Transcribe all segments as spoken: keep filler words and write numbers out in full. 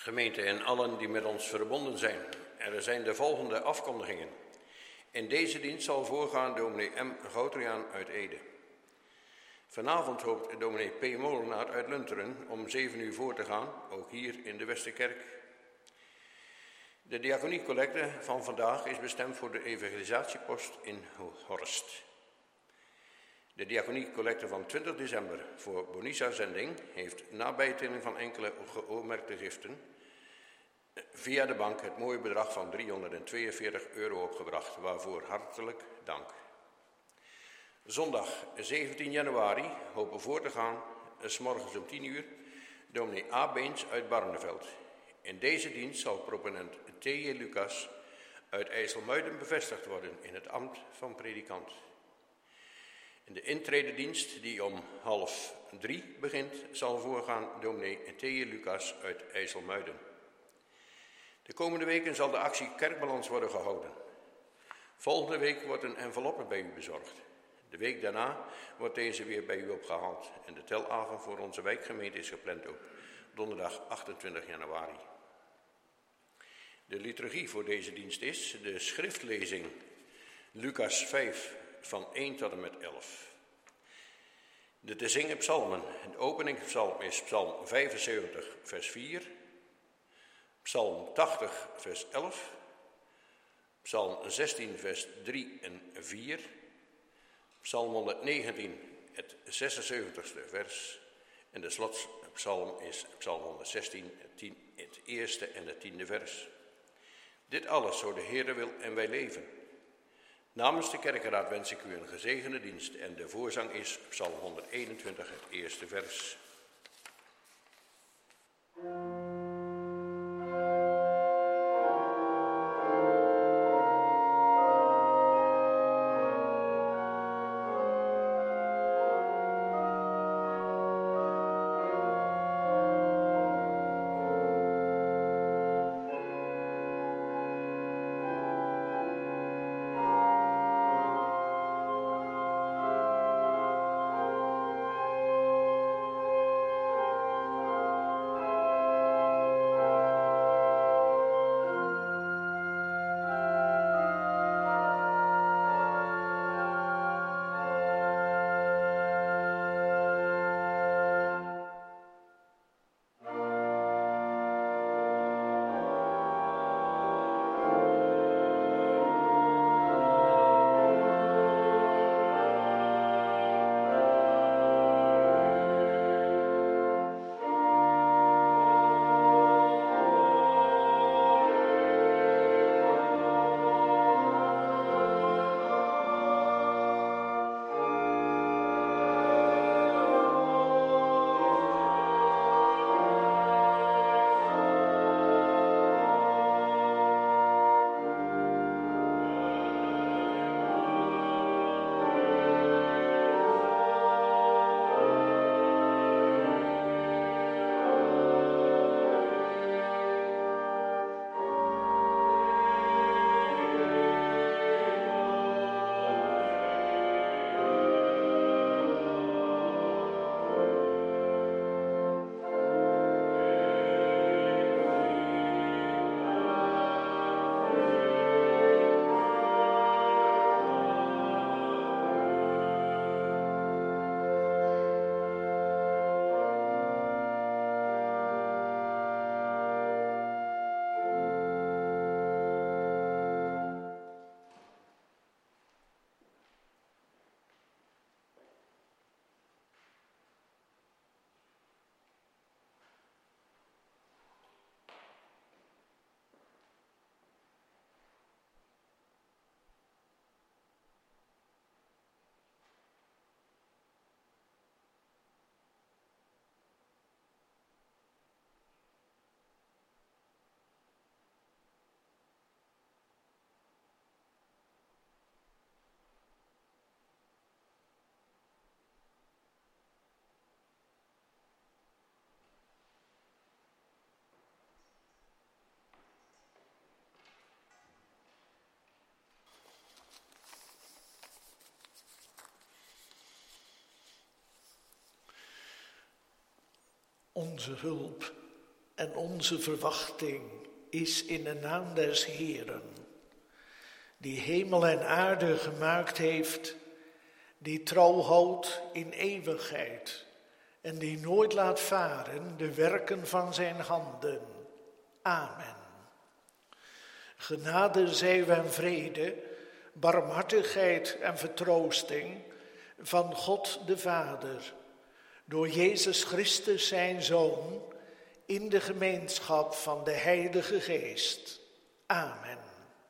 Gemeente en allen die met ons verbonden zijn. Er zijn de volgende afkondigingen. In deze dienst zal voorgaan dominee M. Goutriaan uit Ede. Vanavond hoopt dominee P. Molenaar uit Lunteren om zeven uur voor te gaan, ook hier in de Westerkerk. De diaconiecollecte van vandaag is bestemd voor de evangelisatiepost in Horst. De diaconiecollecte van twintig december voor Bonissa-zending heeft na bijtelling van enkele geoormerkte giften via de bank het mooie bedrag van driehonderdtweeënveertig euro opgebracht, waarvoor hartelijk dank. Zondag zeventien januari hopen voor te gaan, 's morgens om tien uur, dominee A. Beens uit Barneveld. In deze dienst zal proponent T J. Lucas uit IJsselmuiden bevestigd worden in het ambt van predikant. In de intrededienst, die om half drie begint, zal voorgaan dominee T J. Lucas uit IJsselmuiden. De komende weken zal de actie Kerkbalans worden gehouden. Volgende week wordt een enveloppe bij u bezorgd. De week daarna wordt deze weer bij u opgehaald en de telavond voor onze wijkgemeente is gepland op donderdag achtentwintig januari. De liturgie voor deze dienst is de schriftlezing Lucas vijf van één tot en met elf. De te zingen psalmen. De openingspsalm is psalm vijfenzeventig vers vier, psalm tachtig vers elf, psalm zestien vers drie en vier, psalm honderdnegentien het zesenzeventigste vers en de slotpsalm is psalm honderdzestien het eerste en het tiende vers. Dit alles zo de Heere wil en wij leven. Namens de kerkenraad wens ik u een gezegende dienst en de voorzang is psalm honderdeenentwintig het eerste vers. Onze hulp En onze verwachting is in de naam des Heeren, die hemel en aarde gemaakt heeft, die trouw houdt in eeuwigheid en die nooit laat varen de werken van zijn handen. Amen. Genade zij u en vrede, barmhartigheid en vertroosting van God de Vader, door Jezus Christus zijn Zoon, in de gemeenschap van de Heilige Geest. Amen.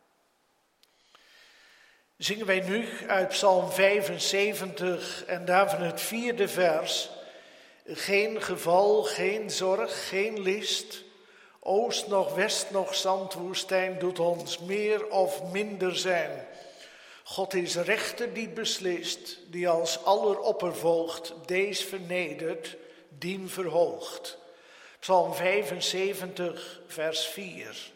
Zingen wij nu uit Psalm vijfenzeventig en daarvan het vierde vers. Geen geval, geen zorg, geen list, oost nog west nog zandwoestijn doet ons meer of minder zijn. God is rechter die beslist, die als aller oppervoogd dees vernedert, dien verhoogt. Psalm vijfenzeventig, vers vier.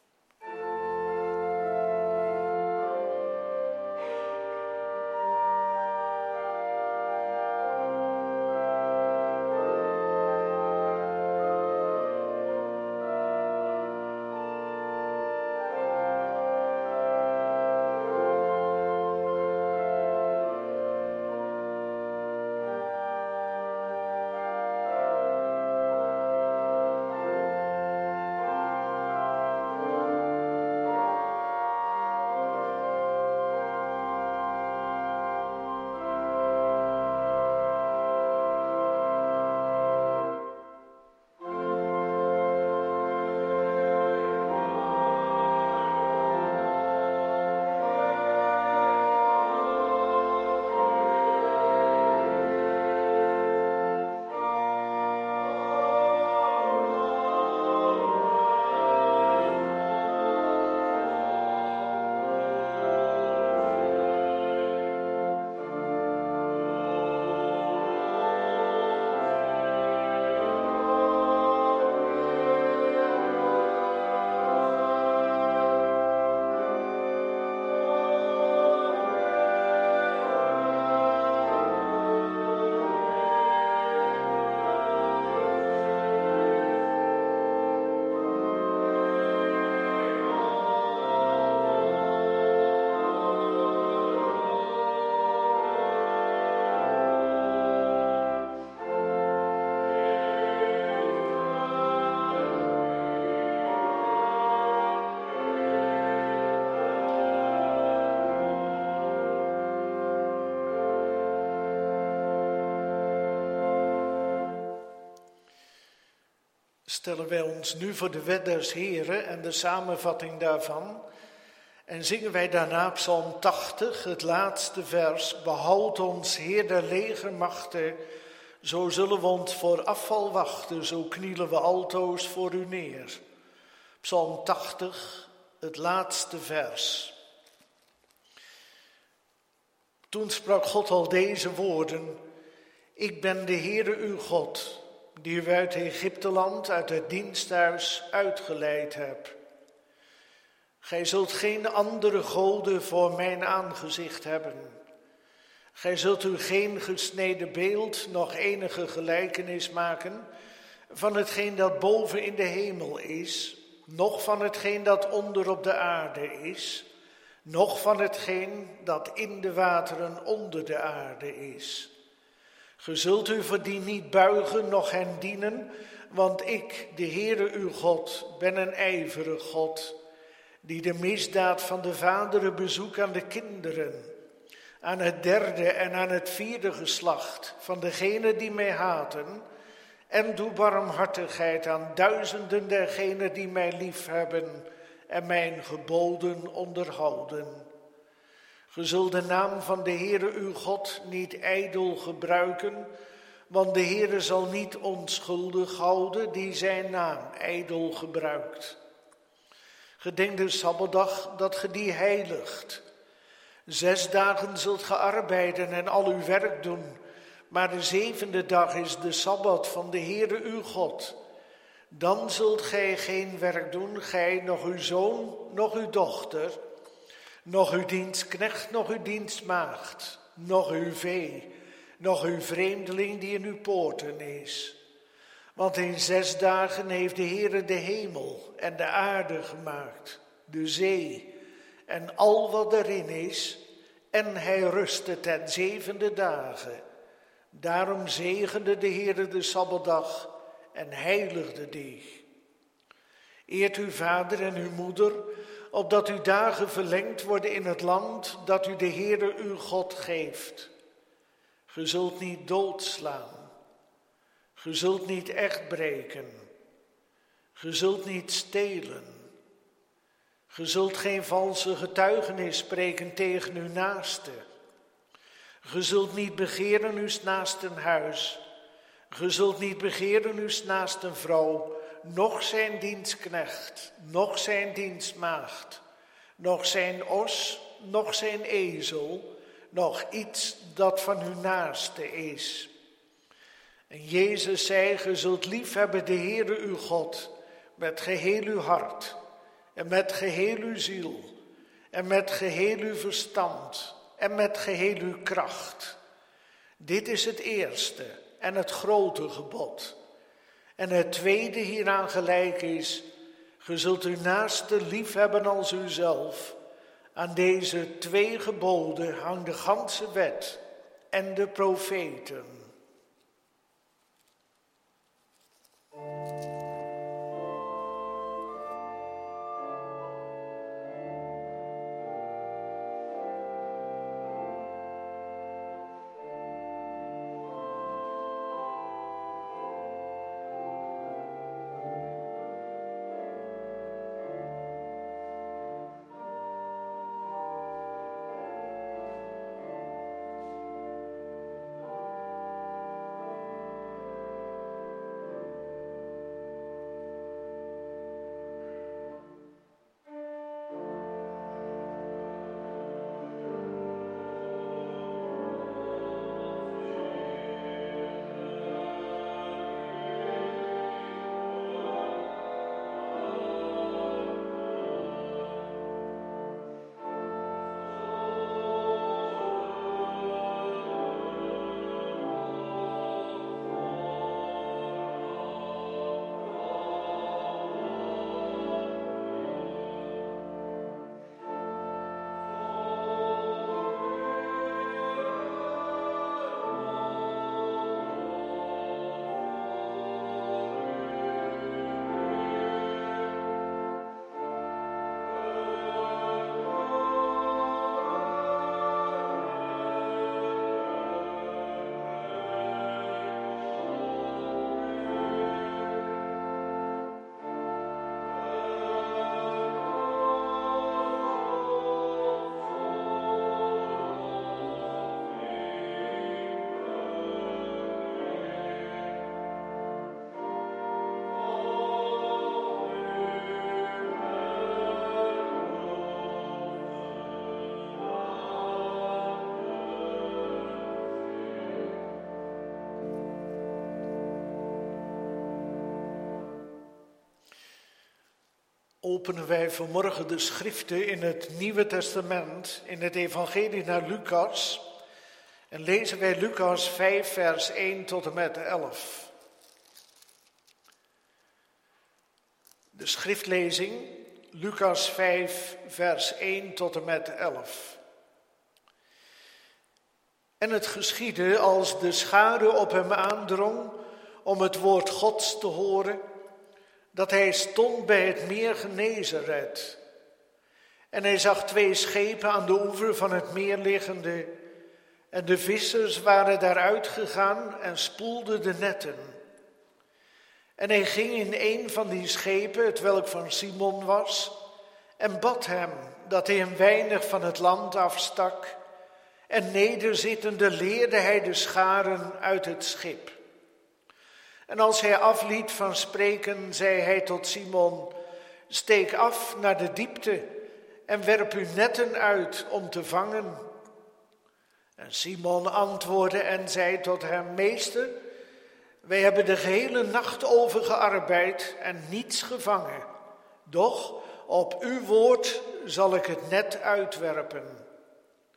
Stellen wij ons nu voor de wet des Heren en de samenvatting daarvan. En zingen wij daarna Psalm tachtig, het laatste vers. Behoud ons, Heer der legermachten, zo zullen we ons voor afval wachten, zo knielen we altoos voor u neer. Psalm tachtig, het laatste vers. Toen sprak God al deze woorden. Ik ben de Heere uw God, die u uit Egypteland, uit het diensthuis uitgeleid hebt. Gij zult geen andere goden voor mijn aangezicht hebben. Gij zult u geen gesneden beeld, nog enige gelijkenis maken van hetgeen dat boven in de hemel is, noch van hetgeen dat onder op de aarde is, noch van hetgeen dat in de wateren onder de aarde is. Ge zult u voor die niet buigen, noch hen dienen, want ik, de Heere uw God, ben een ijverig God, die de misdaad van de vaderen bezoekt aan de kinderen, aan het derde en aan het vierde geslacht van degenen die mij haten, en doe barmhartigheid aan duizenden dergenen die mij liefhebben en mijn geboden onderhouden. Ge zult de naam van de Heere uw God niet ijdel gebruiken, want de Heere zal niet onschuldig houden die zijn naam ijdel gebruikt. Gedenk de Sabbatdag dat ge die heiligt. Zes dagen zult ge arbeiden en al uw werk doen, maar de zevende dag is de Sabbat van de Heere uw God. Dan zult gij geen werk doen, gij, nog uw zoon, nog uw dochter, nog uw dienstknecht, nog uw dienstmaagd, nog uw vee, nog uw vreemdeling die in uw poorten is. Want in zes dagen heeft de Heere de hemel en de aarde gemaakt, de zee en al wat erin is, en hij rustte ten zevende dagen. Daarom zegende de Heere de Sabbatdag en heiligde die. Eert uw vader en uw moeder, opdat uw dagen verlengd worden in het land dat u de Heere uw God geeft. Ge zult niet doodslaan. Ge zult niet echt breken. Ge zult niet stelen. Ge zult geen valse getuigenis spreken tegen uw naaste. Ge zult niet begeren uw naasten huis. Ge zult niet begeren uw naasten vrouw, noch zijn dienstknecht, noch zijn dienstmaagd, noch zijn os, noch zijn ezel, noch iets dat van uw naaste is. En Jezus zei, ge zult liefhebben de Heere uw God met geheel uw hart en met geheel uw ziel en met geheel uw verstand en met geheel uw kracht. Dit is het eerste en het grote gebod. En het tweede hieraan gelijk is, ge zult uw naaste liefhebben als uzelf. Aan deze twee geboden hangt de ganse wet en de profeten. Openen wij vanmorgen de schriften in het Nieuwe Testament, in het evangelie naar Lucas. En lezen wij Lucas vijf, vers één tot en met elf. De schriftlezing, Lucas vijf, vers één tot en met elf. En het geschiedde als de schare op hem aandrong om het woord Gods te horen, dat hij stond bij het meer Genezeret. En hij zag twee schepen aan de oever van het meer liggende, en de vissers waren daaruit gegaan en spoelden de netten. En hij ging in een van die schepen, het welk van Simon was, en bad hem dat hij een weinig van het land afstak, en nederzittende leerde hij de scharen uit het schip. En als hij afliet van spreken, zei hij tot Simon, steek af naar de diepte en werp uw netten uit om te vangen. En Simon antwoordde en zei tot hem, meester, wij hebben de gehele nacht over gearbeid en niets gevangen. Doch op uw woord zal ik het net uitwerpen.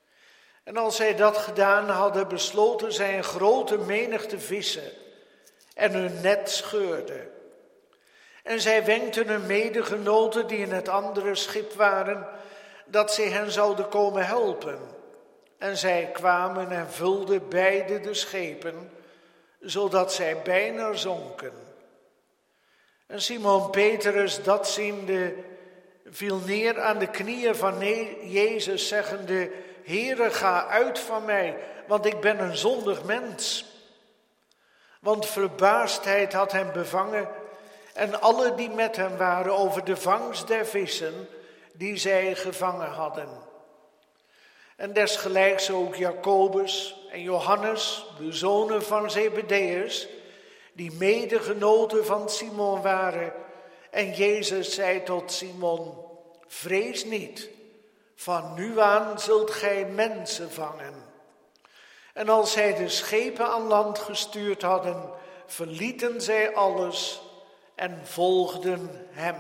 En als zij dat gedaan hadden, besloten zij een grote menigte vissen. en hun net scheurde. En zij wenkten hun medegenoten die in het andere schip waren, dat zij hen zouden komen helpen. En zij kwamen en vulden beide de schepen, zodat zij bijna zonken. En Simon Petrus, dat ziende, viel neer aan de knieën van Jezus, zeggende: Heere, ga uit van mij, want ik ben een zondig mens. Want verbaasdheid had hem bevangen en alle die met hem waren over de vangst der vissen die zij gevangen hadden. En desgelijks ook Jacobus en Johannes, de zonen van Zebedeus, die medegenoten van Simon waren. En Jezus zei tot Simon: vrees niet, van nu aan zult gij mensen vangen. En als zij de schepen aan land gestuurd hadden, verlieten zij alles en volgden hem.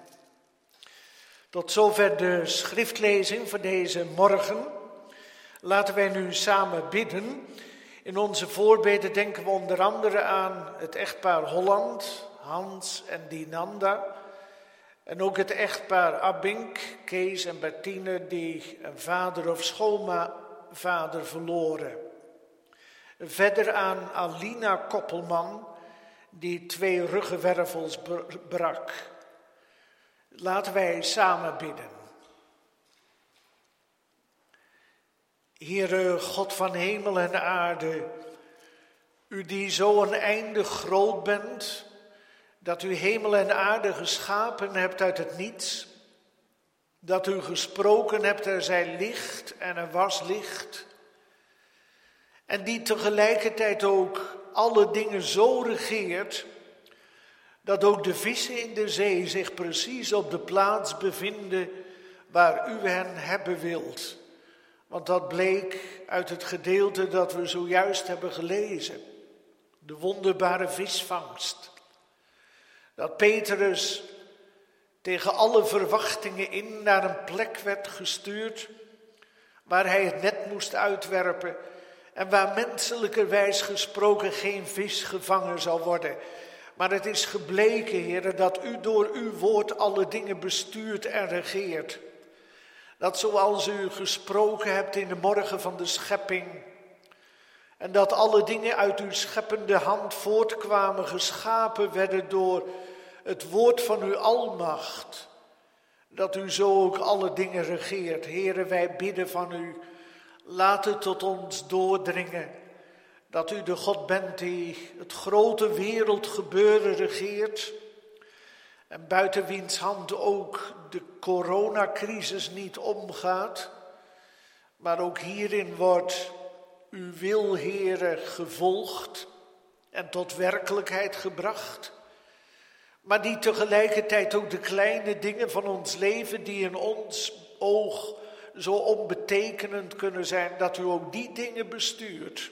Tot zover de schriftlezing voor deze morgen. Laten wij nu samen bidden. In onze voorbeden denken we onder andere aan het echtpaar Holland, Hans en Dinanda. En ook het echtpaar Abink, Kees en Bertine, die een vader of schoonvader verloren. Verder aan Alina Koppelman, die twee ruggenwervels brak. Laten wij samen bidden. Heere God van hemel en aarde, u die zo oneindig groot bent, dat u hemel en aarde geschapen hebt uit het niets, dat u gesproken hebt, er zij licht en er was licht, en die tegelijkertijd ook alle dingen zo regeert, dat ook de vissen in de zee zich precies op de plaats bevinden waar u hen hebben wilt. Want dat bleek uit het gedeelte dat we zojuist hebben gelezen. De wonderbare visvangst. Dat Petrus tegen alle verwachtingen in naar een plek werd gestuurd waar hij het net moest uitwerpen en waar menselijkerwijs gesproken geen vis gevangen zal worden. Maar het is gebleken, Heere, dat u door uw woord alle dingen bestuurt en regeert. Dat zoals u gesproken hebt in de morgen van de schepping, en dat alle dingen uit uw scheppende hand voortkwamen, geschapen werden door het woord van uw almacht, dat u zo ook alle dingen regeert. Heere, wij bidden van u, laat het tot ons doordringen, dat u de God bent die het grote wereldgebeuren regeert, en buiten wiens hand ook de coronacrisis niet omgaat, maar ook hierin wordt uw wil, Heere, gevolgd en tot werkelijkheid gebracht, maar die tegelijkertijd ook de kleine dingen van ons leven die in ons oog zo onbetekenend kunnen zijn, dat u ook die dingen bestuurt.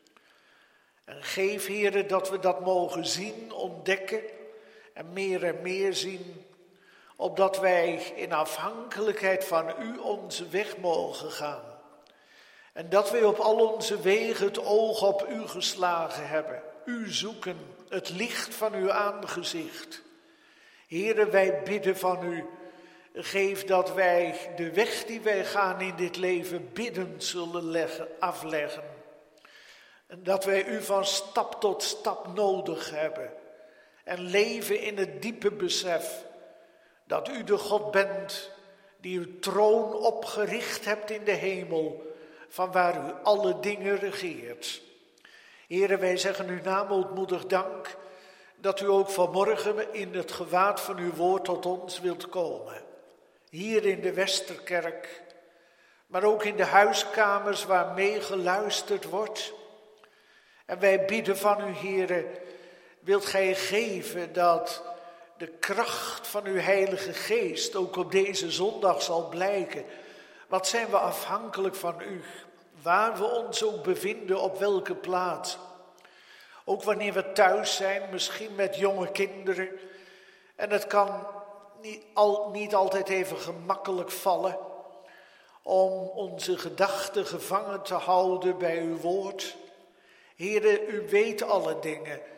En geef, Heere, dat we dat mogen zien, ontdekken en meer en meer zien, opdat wij in afhankelijkheid van u onze weg mogen gaan. En dat wij op al onze wegen het oog op u geslagen hebben, u zoeken, het licht van uw aangezicht. Heere, wij bidden van u, geef dat wij de weg die wij gaan in dit leven bidden zullen leggen, afleggen. En dat wij u van stap tot stap nodig hebben. En leven in het diepe besef dat u de God bent die uw troon opgericht hebt in de hemel, van waar u alle dingen regeert. Here, wij zeggen uw naam ootmoedig dank dat u ook vanmorgen in het gewaad van uw woord tot ons wilt komen. Hier in de Westerkerk, maar ook in de huiskamers waar mee geluisterd wordt. En wij bidden van u, Heere, wilt gij geven dat de kracht van uw Heilige Geest ook op deze zondag zal blijken. Wat zijn we afhankelijk van u, waar we ons ook bevinden, op welke plaats. Ook wanneer we thuis zijn, misschien met jonge kinderen. En het kan niet, al, niet altijd even gemakkelijk vallen om onze gedachten gevangen te houden bij uw woord. Heere, u weet alle dingen.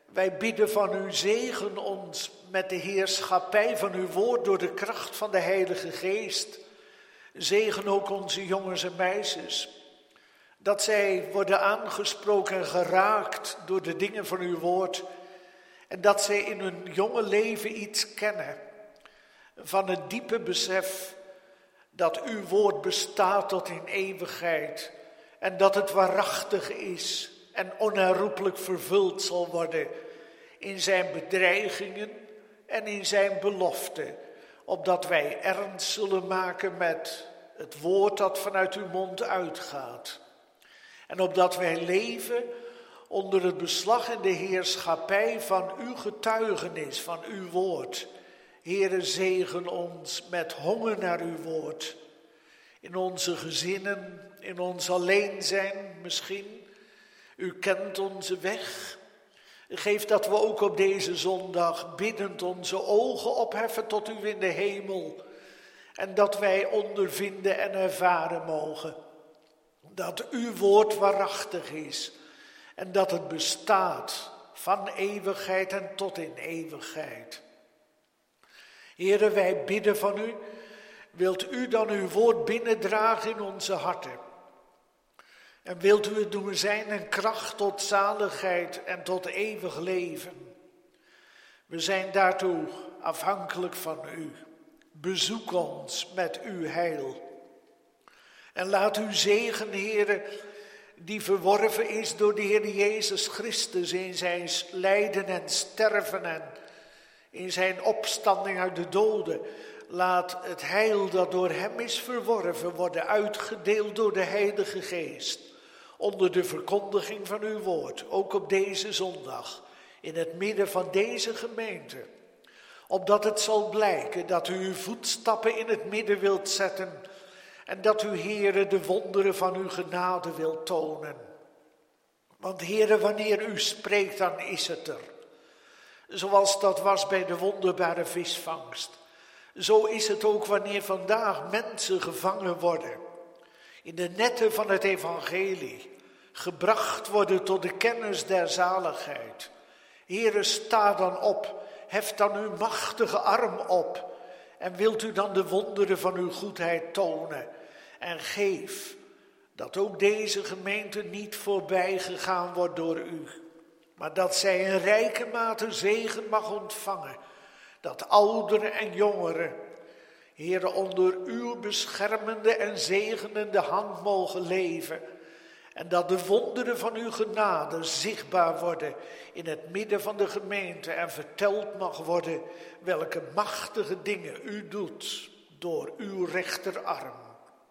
Wij bidden van u, zegen ons met de heerschappij van uw woord door de kracht van de Heilige Geest. Zegen ook onze jongens en meisjes, dat zij worden aangesproken en geraakt door de dingen van uw woord. En dat zij in hun jonge leven iets kennen van het diepe besef dat uw woord bestaat tot in eeuwigheid. En dat het waarachtig is en onherroepelijk vervuld zal worden in zijn bedreigingen en in zijn beloften. Opdat wij ernst zullen maken met het woord dat vanuit uw mond uitgaat. En opdat wij leven onder het beslag en de heerschappij van uw getuigenis, van uw woord. Heere, zegen ons met honger naar uw woord. In onze gezinnen, in ons alleen zijn misschien. U kent onze weg. Geef dat we ook op deze zondag biddend onze ogen opheffen tot u in de hemel. En dat wij ondervinden en ervaren mogen dat uw woord waarachtig is. En dat het bestaat van eeuwigheid en tot in eeuwigheid. Heere, wij bidden van u. Wilt u dan uw woord binnendragen in onze harten? En wilt u het doen zijn een kracht tot zaligheid en tot eeuwig leven? We zijn daartoe afhankelijk van u. Bezoek ons met uw heil. En laat uw zegen, Heere, die verworven is door de Heer Jezus Christus in zijn lijden en sterven en in zijn opstanding uit de doden. Laat het heil dat door hem is verworven worden uitgedeeld door de Heilige Geest. Onder de verkondiging van uw woord, ook op deze zondag, in het midden van deze gemeente. Opdat het zal blijken dat u uw voetstappen in het midden wilt zetten. En dat u, Heere, de wonderen van uw genade wilt tonen. Want, Heere, wanneer u spreekt, dan is het er. Zoals dat was bij de wonderbare visvangst. Zo is het ook wanneer vandaag mensen gevangen worden. In de netten van het evangelie. Gebracht worden tot de kennis der zaligheid. Heere, sta dan op. Hef dan uw machtige arm op. En wilt u dan de wonderen van uw goedheid tonen. En geef dat ook deze gemeente niet voorbij gegaan wordt door u. Maar dat zij in rijke mate zegen mag ontvangen. Dat ouderen en jongeren, Heere, onder uw beschermende en zegenende hand mogen leven. En dat de wonderen van uw genade zichtbaar worden in het midden van de gemeente. En verteld mag worden welke machtige dingen u doet door uw rechterarm.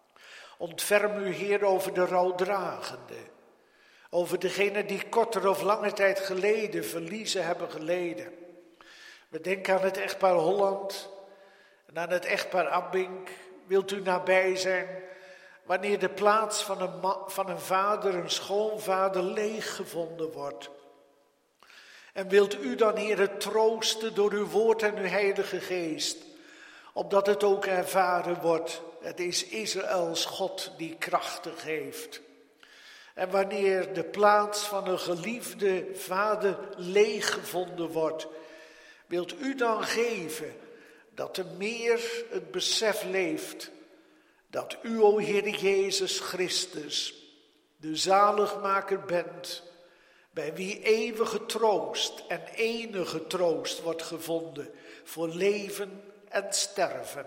Ontferm u, Heer, over de rouwdragende. Over degenen die korter of lange tijd geleden verliezen hebben geleden. We denken aan het echtpaar Holland en aan het echtpaar Abbink. Wilt u nabij zijn wanneer de plaats van een, ma- van een vader, een schoonvader, leeg gevonden wordt. En wilt u dan, Heer, troosten door uw woord en uw Heilige Geest. Opdat het ook ervaren wordt. Het is Israëls God die krachten geeft. En wanneer de plaats van een geliefde vader leeg gevonden wordt, wilt u dan geven dat er meer het besef leeft dat u, o Heer Jezus Christus, de zaligmaker bent, bij wie eeuwige troost en enige troost wordt gevonden voor leven en sterven.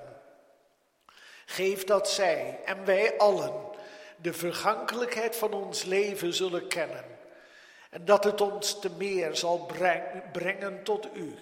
Geef dat zij en wij allen de vergankelijkheid van ons leven zullen kennen en dat het ons te meer zal brengen tot u.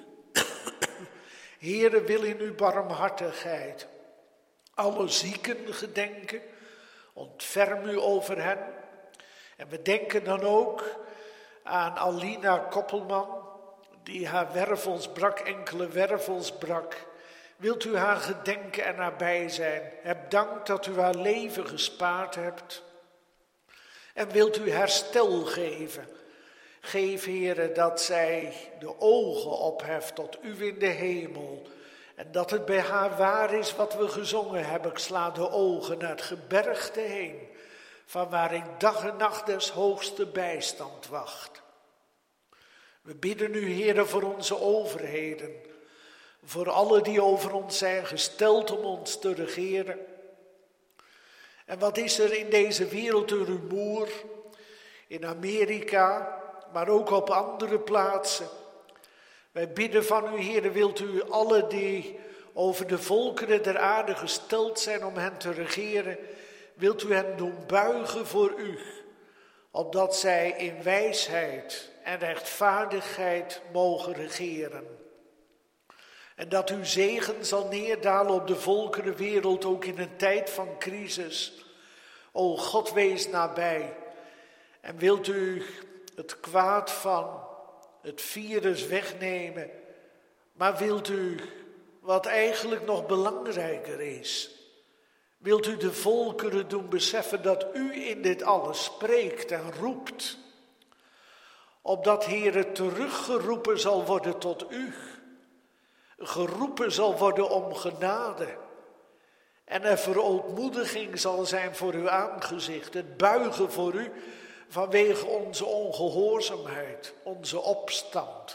Heere, wil in uw barmhartigheid alle zieken gedenken, ontferm u over hen. En we denken dan ook aan Alina Koppelman, die haar wervels brak, enkele wervels brak. Wilt u haar gedenken en nabij zijn? Heb dank dat u haar leven gespaard hebt. En wilt u herstel geven? Geef, Heere, dat zij de ogen opheft tot u in de hemel. En dat het bij haar waar is wat we gezongen hebben. Ik sla de ogen naar het gebergte heen, van waar ik dag en nacht des hoogste bijstand wacht. We bidden u, Heere, voor onze overheden, voor alle die over ons zijn gesteld om ons te regeren. En wat is er in deze wereld een rumoer, in Amerika, maar ook op andere plaatsen. Wij bidden van u, Heere, wilt u alle die over de volkeren der aarde gesteld zijn om hen te regeren, wilt u hen doen buigen voor u, opdat zij in wijsheid en rechtvaardigheid mogen regeren. En dat uw zegen zal neerdalen op de volkerenwereld, ook in een tijd van crisis. O God, wees nabij. En wilt u het kwaad van het virus wegnemen, maar wilt u, wat eigenlijk nog belangrijker is, wilt u de volkeren doen beseffen dat u in dit alles spreekt en roept, opdat, Heere, teruggeroepen zal worden tot u, geroepen zal worden om genade en er verootmoediging zal zijn voor uw aangezicht, het buigen voor u vanwege onze ongehoorzaamheid, onze opstand.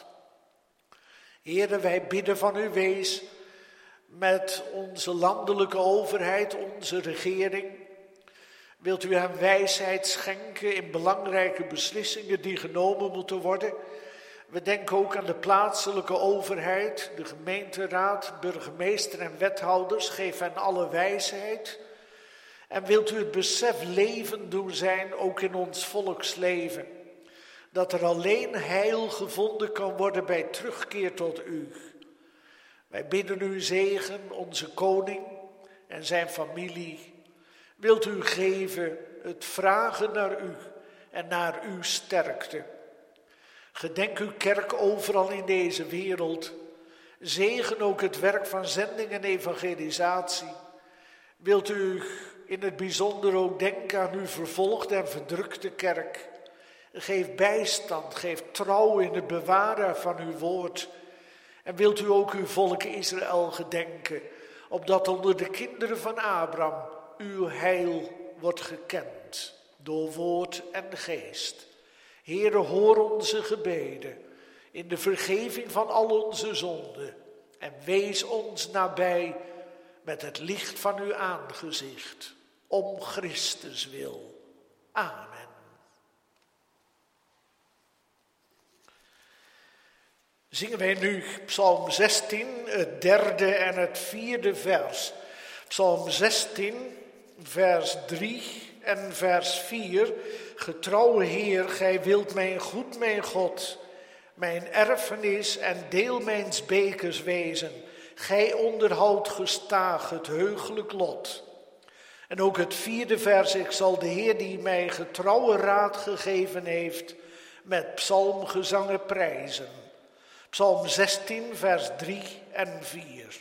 Heere, wij bidden van u, wees met onze landelijke overheid, onze regering. Wilt u hen wijsheid schenken in belangrijke beslissingen die genomen moeten worden? We denken ook aan de plaatselijke overheid, de gemeenteraad, burgemeester en wethouders. Geef hen alle wijsheid. En wilt u het besef leven doen zijn, ook in ons volksleven, dat er alleen heil gevonden kan worden bij terugkeer tot u. Wij bidden u zegen, onze koning en zijn familie. Wilt u geven het vragen naar u en naar uw sterkte. Gedenk uw kerk overal in deze wereld. Zegen ook het werk van zending en evangelisatie. Wilt u in het bijzonder ook denken aan uw vervolgde en verdrukte kerk. Geef bijstand, geef trouw in het bewaren van uw woord. En wilt u ook uw volk Israël gedenken, opdat onder de kinderen van Abraham uw heil wordt gekend, door woord en geest. Heere, hoor onze gebeden in de vergeving van al onze zonden en wees ons nabij met het licht van uw aangezicht, om Christus wil. Amen. Zingen wij nu Psalm zestien, het derde en het vierde vers. Psalm zestien, vers drie en vers vier. Getrouwe Heer, gij wilt mijn goed, mijn God, mijn erfenis en deel mijns bekers wezen. Gij onderhoudt gestaag het heugelijk lot. En ook het vierde vers, ik zal de Heer die mij getrouwe raad gegeven heeft, met psalmgezangen prijzen. Psalm zestien, vers drie en vier.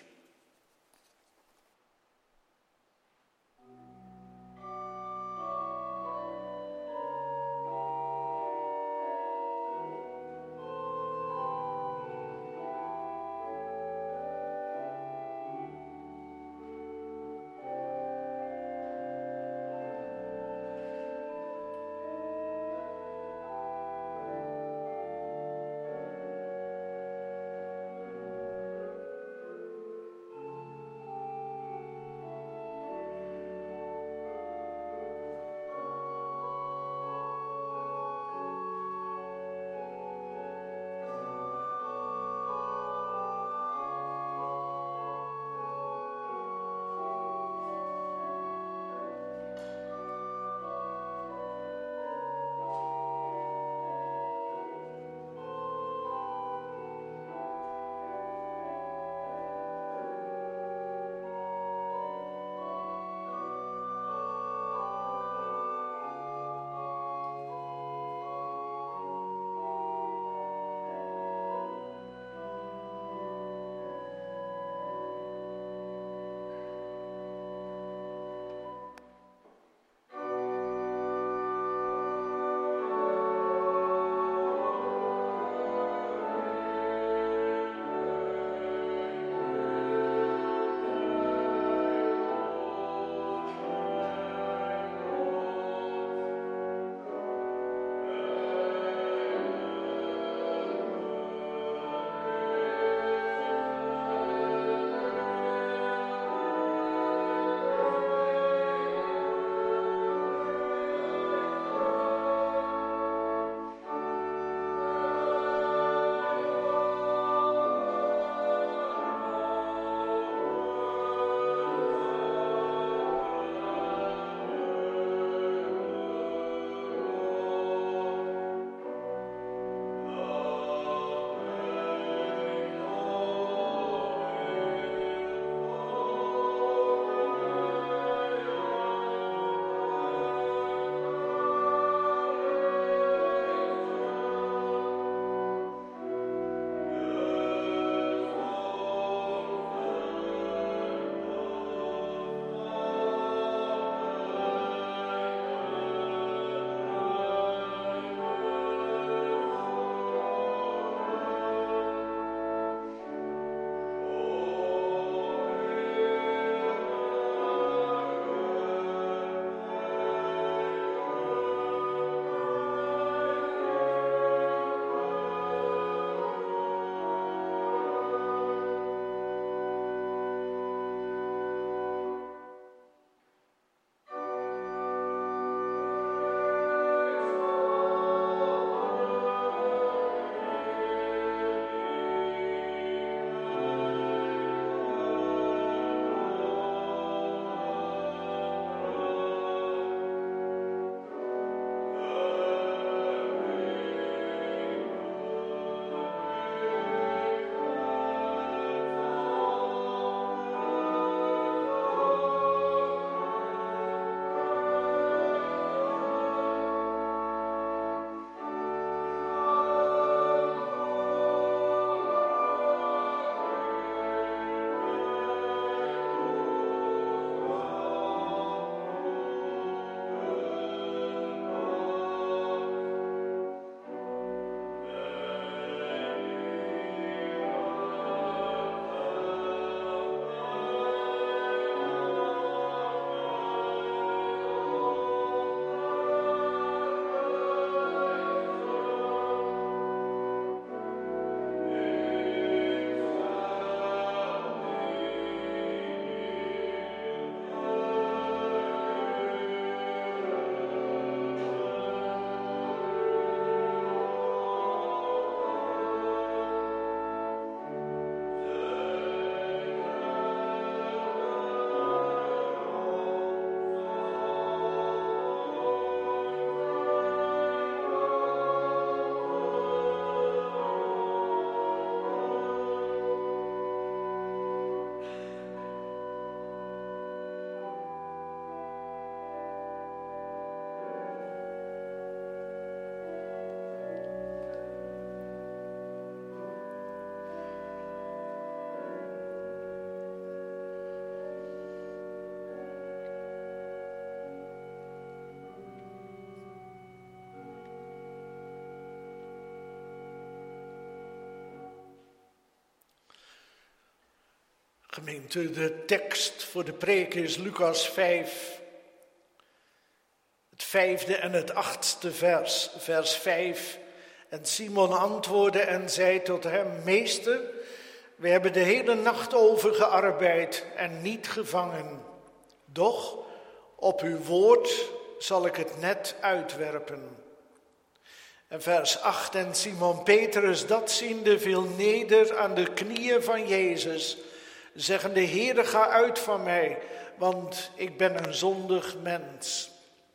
Gemeente, de tekst voor de preek is Lucas vijf. Het vijfde en het achtste vers, vers vijf. En Simon antwoordde en zei tot hem: Meester, we hebben de hele nacht over gearbeid en niet gevangen. Doch op uw woord zal ik het net uitwerpen. En vers acht, en Simon Petrus dat ziende viel neder aan de knieën van Jezus, zeggende: Heere, ga uit van mij, want ik ben een zondig mens.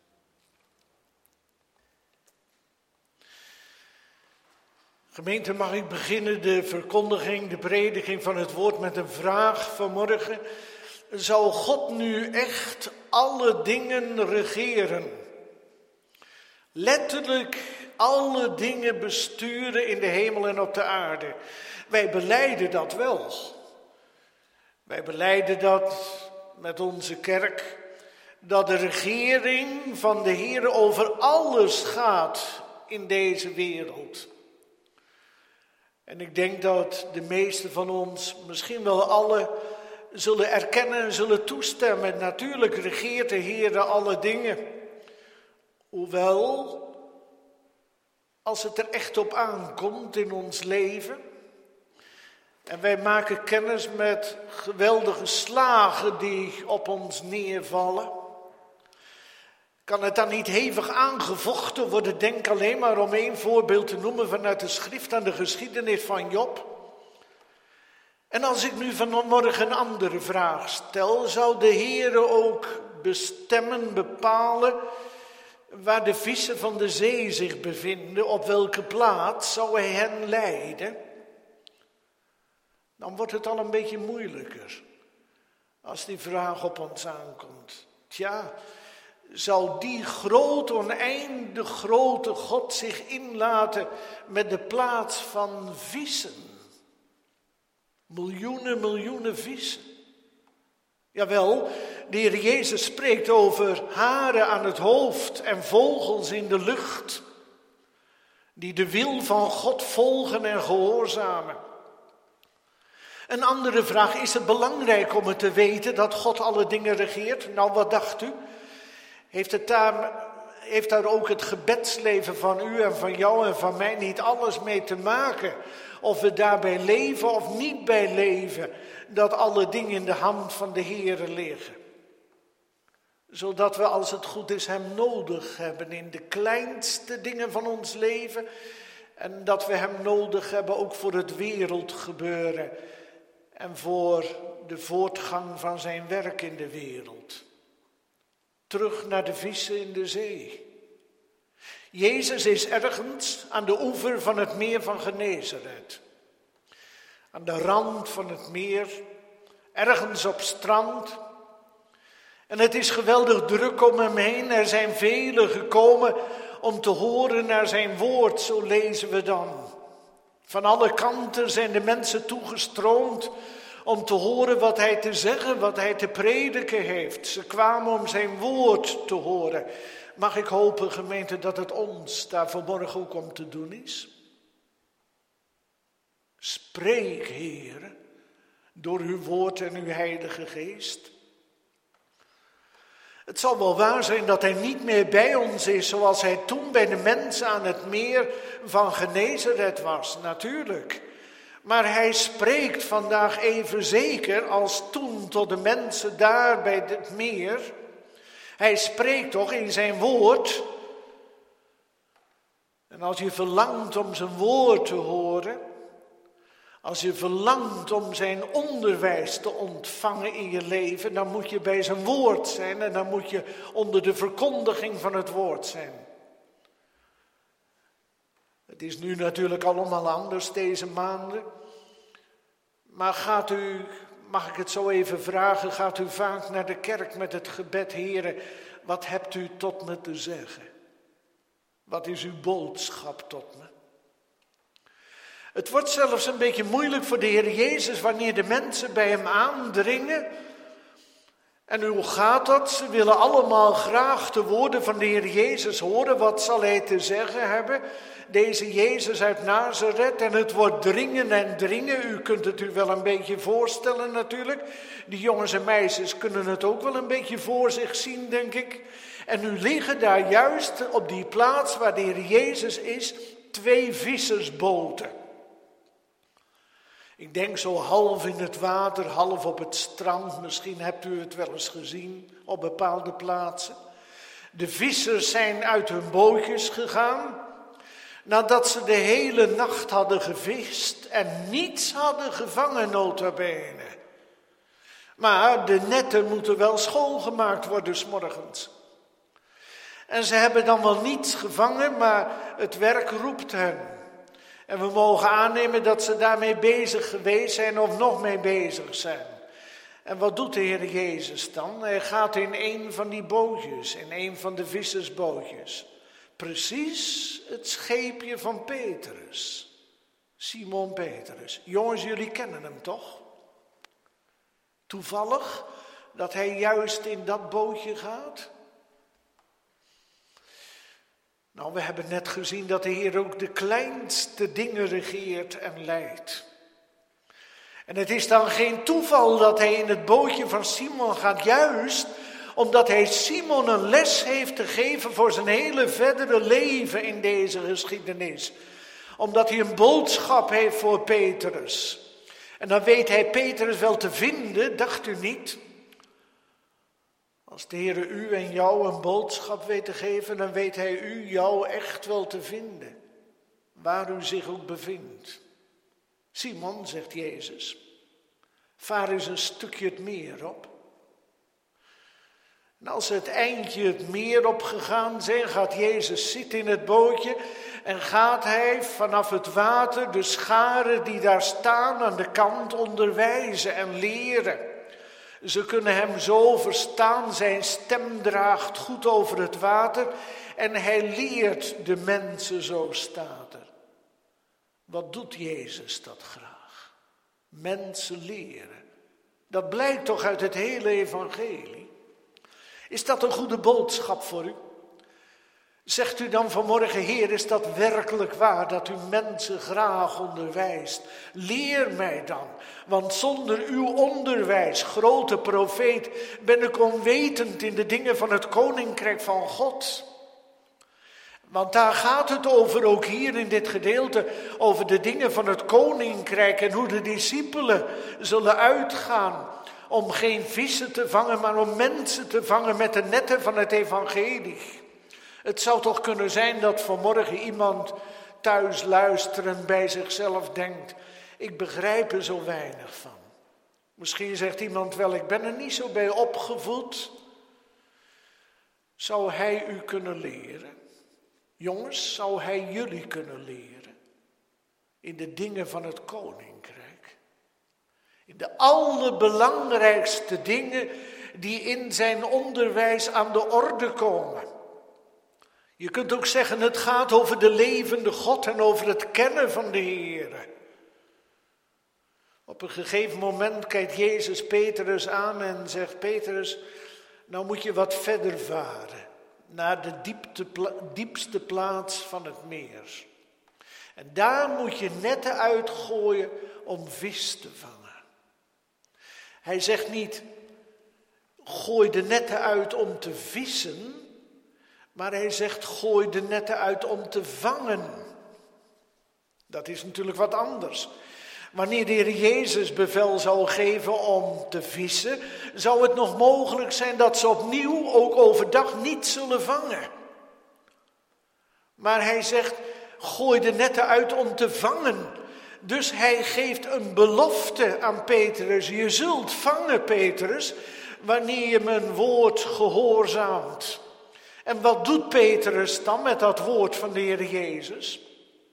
Gemeente, mag ik beginnen de verkondiging, de prediking van het woord met een vraag vanmorgen. Zou God nu echt alle dingen regeren? Letterlijk alle dingen besturen in de hemel en op de aarde. Wij belijden dat wel. Wij belijden dat met onze kerk, dat de regering van de Heer over alles gaat in deze wereld. En ik denk dat de meesten van ons, misschien wel alle, zullen erkennen en zullen toestemmen. Natuurlijk regeert de Heer alle dingen. Hoewel, als het er echt op aankomt in ons leven, en wij maken kennis met geweldige slagen die op ons neervallen, kan het dan niet hevig aangevochten worden? Denk alleen maar om één voorbeeld te noemen vanuit de schrift aan de geschiedenis van Job. En als ik nu vanmorgen een andere vraag stel, zou de Heere ook bestemmen, bepalen waar de vissen van de zee zich bevinden, op welke plaats zou hij hen leiden? Dan wordt het al een beetje moeilijker als die vraag op ons aankomt. Tja, zal die grote, oneindig grote God zich inlaten met de plaats van vissen? Miljoenen, miljoenen vissen. Jawel, de Heer Jezus spreekt over haren aan het hoofd en vogels in de lucht, die de wil van God volgen en gehoorzamen. Een andere vraag: is het belangrijk om het te weten dat God alle dingen regeert? Nou, wat dacht u? Heeft, het daar, heeft daar ook het gebedsleven van u en van jou en van mij niet alles mee te maken? Of we daarbij leven of niet bij leven, dat alle dingen in de hand van de Heere liggen. Zodat we, als het goed is, hem nodig hebben in de kleinste dingen van ons leven. En dat we hem nodig hebben ook voor het wereldgebeuren en voor de voortgang van zijn werk in de wereld. Terug naar de vissen in de zee. Jezus is ergens aan de oever van het meer van Genezaret. Aan de rand van het meer, ergens op strand. En het is geweldig druk om hem heen. Er zijn velen gekomen om te horen naar zijn woord, zo lezen we dan. Van alle kanten zijn de mensen toegestroomd om te horen wat hij te zeggen, wat hij te prediken heeft. Ze kwamen om zijn woord te horen. Mag ik hopen, gemeente, dat het ons daar vanmorgen ook om te doen is? Spreek, Heere, door uw woord en uw Heilige Geest. Het zal wel waar zijn dat hij niet meer bij ons is zoals hij toen bij de mensen aan het meer van Genezaret was, natuurlijk. Maar hij spreekt vandaag even zeker als toen tot de mensen daar bij het meer. Hij spreekt toch in zijn woord. En als je verlangt om zijn woord te horen, als je verlangt om zijn onderwijs te ontvangen in je leven, dan moet je bij zijn woord zijn en dan moet je onder de verkondiging van het woord zijn. Het is nu natuurlijk allemaal anders deze maanden. Maar gaat u, mag ik het zo even vragen, gaat u vaak naar de kerk met het gebed: Heere, wat hebt u tot me te zeggen? Wat is uw boodschap tot me? Het wordt zelfs een beetje moeilijk voor de Heer Jezus wanneer de mensen bij hem aandringen En hoe gaat dat? Ze willen allemaal graag de woorden van de Heer Jezus horen. Wat zal hij te zeggen hebben? Deze Jezus uit Nazareth. En het wordt dringen en dringen. U kunt het u wel een beetje voorstellen natuurlijk. Die jongens en meisjes kunnen het ook wel een beetje voor zich zien, denk ik. En nu liggen daar juist op die plaats waar de Heer Jezus is, twee vissersboten. Ik denk zo half in het water, half op het strand. Misschien hebt u het wel eens gezien op bepaalde plaatsen. De vissers zijn uit hun bootjes gegaan nadat ze de hele nacht hadden gevist en niets hadden gevangen, nota bene. Maar de netten moeten wel schoongemaakt worden 's morgens. En ze hebben dan wel niets gevangen, maar het werk roept hen. En we mogen aannemen dat ze daarmee bezig geweest zijn of nog mee bezig zijn. En wat doet de Heer Jezus dan? Hij gaat in een van die bootjes, in een van de vissersbootjes. Precies het scheepje van Petrus. Simon Petrus. Jongens, jullie kennen hem toch? Toevallig dat hij juist in dat bootje gaat? Nou, we hebben net gezien dat de Heer ook de kleinste dingen regeert en leidt. En het is dan geen toeval dat hij in het bootje van Simon gaat, juist omdat hij Simon een les heeft te geven voor zijn hele verdere leven in deze geschiedenis. Omdat hij een boodschap heeft voor Petrus. En dan weet hij Petrus wel te vinden, dacht u niet? Als de Heer u en jou een boodschap weet te geven, dan weet hij u, jou echt wel te vinden. Waar u zich ook bevindt. Simon, zegt Jezus, vaar eens een stukje het meer op. En als ze het eindje het meer opgegaan zijn, gaat Jezus zitten in het bootje en gaat hij vanaf het water de scharen die daar staan aan de kant onderwijzen en leren. Ze kunnen hem zo verstaan, zijn stem draagt goed over het water en hij leert de mensen, zo staat er. Wat doet Jezus dat graag? Mensen leren. Dat blijkt toch uit het hele evangelie. Is dat een goede boodschap voor u? Zegt u dan vanmorgen, Heer, is dat werkelijk waar dat u mensen graag onderwijst? Leer mij dan, want zonder uw onderwijs, grote profeet, ben ik onwetend in de dingen van het koninkrijk van God. Want daar gaat het over, ook hier in dit gedeelte, over de dingen van het koninkrijk en hoe de discipelen zullen uitgaan om geen vissen te vangen, maar om mensen te vangen met de netten van het evangelie. Het zou toch kunnen zijn dat vanmorgen iemand thuis luisterend bij zichzelf denkt, ik begrijp er zo weinig van. Misschien zegt iemand wel, ik ben er niet zo bij opgevoed. Zou hij u kunnen leren? Jongens, zou hij jullie kunnen leren? In de dingen van het koninkrijk. In de allerbelangrijkste dingen die in zijn onderwijs aan de orde komen. Je kunt ook zeggen, het gaat over de levende God en over het kennen van de Heer. Op een gegeven moment kijkt Jezus Petrus aan en zegt, Petrus, nou moet je wat verder varen. Naar de diepte, diepste plaats van het meer. En daar moet je netten uitgooien om vis te vangen. Hij zegt niet, gooi de netten uit om te vissen, maar hij zegt, gooi de netten uit om te vangen. Dat is natuurlijk wat anders. Wanneer de Heer Jezus bevel zou geven om te vissen, zou het nog mogelijk zijn dat ze opnieuw ook overdag niet zullen vangen. Maar hij zegt, gooi de netten uit om te vangen. Dus hij geeft een belofte aan Petrus. Je zult vangen, Petrus, wanneer je mijn woord gehoorzaamt. En wat doet Petrus dan met dat woord van de Heer Jezus?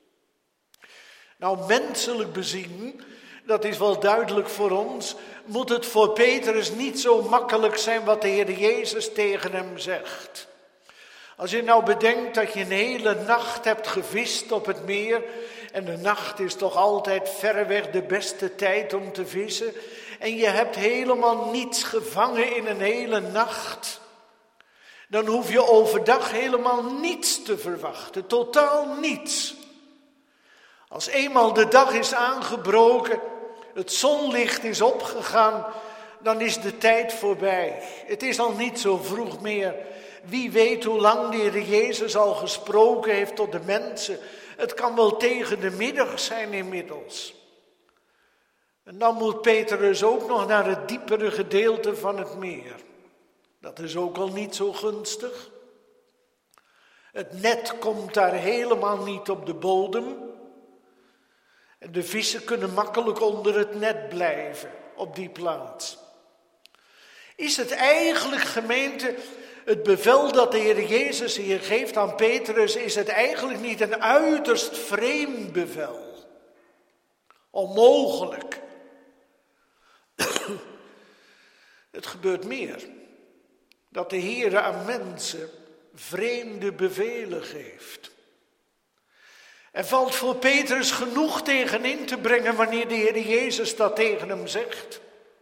Nou, menselijk bezien, dat is wel duidelijk voor ons, moet het voor Petrus niet zo makkelijk zijn wat de Heer Jezus tegen hem zegt. Als je nou bedenkt dat je een hele nacht hebt gevist op het meer En de nacht is toch altijd verreweg de beste tijd om te vissen. En je hebt helemaal niets gevangen in een hele nacht. Dan hoef je overdag helemaal niets te verwachten, totaal niets. Als eenmaal de dag is aangebroken, het zonlicht is opgegaan, dan is de tijd voorbij. Het is al niet zo vroeg meer. Wie weet hoe lang de Heer Jezus al gesproken heeft tot de mensen. Het kan wel tegen de middag zijn inmiddels. En dan moet Petrus ook nog naar het diepere gedeelte van het meer. Dat is ook al niet zo gunstig. Het net komt daar helemaal niet op de bodem. En de vissen kunnen makkelijk onder het net blijven op die plaats. Is het eigenlijk, gemeente, het bevel dat de Heer Jezus hier geeft aan Petrus, is het eigenlijk niet een uiterst vreemd bevel? Onmogelijk. Het gebeurt meer. Dat de Heer aan mensen vreemde bevelen geeft. Er valt voor Petrus genoeg tegenin te brengen wanneer de Heer Jezus dat tegen hem zegt.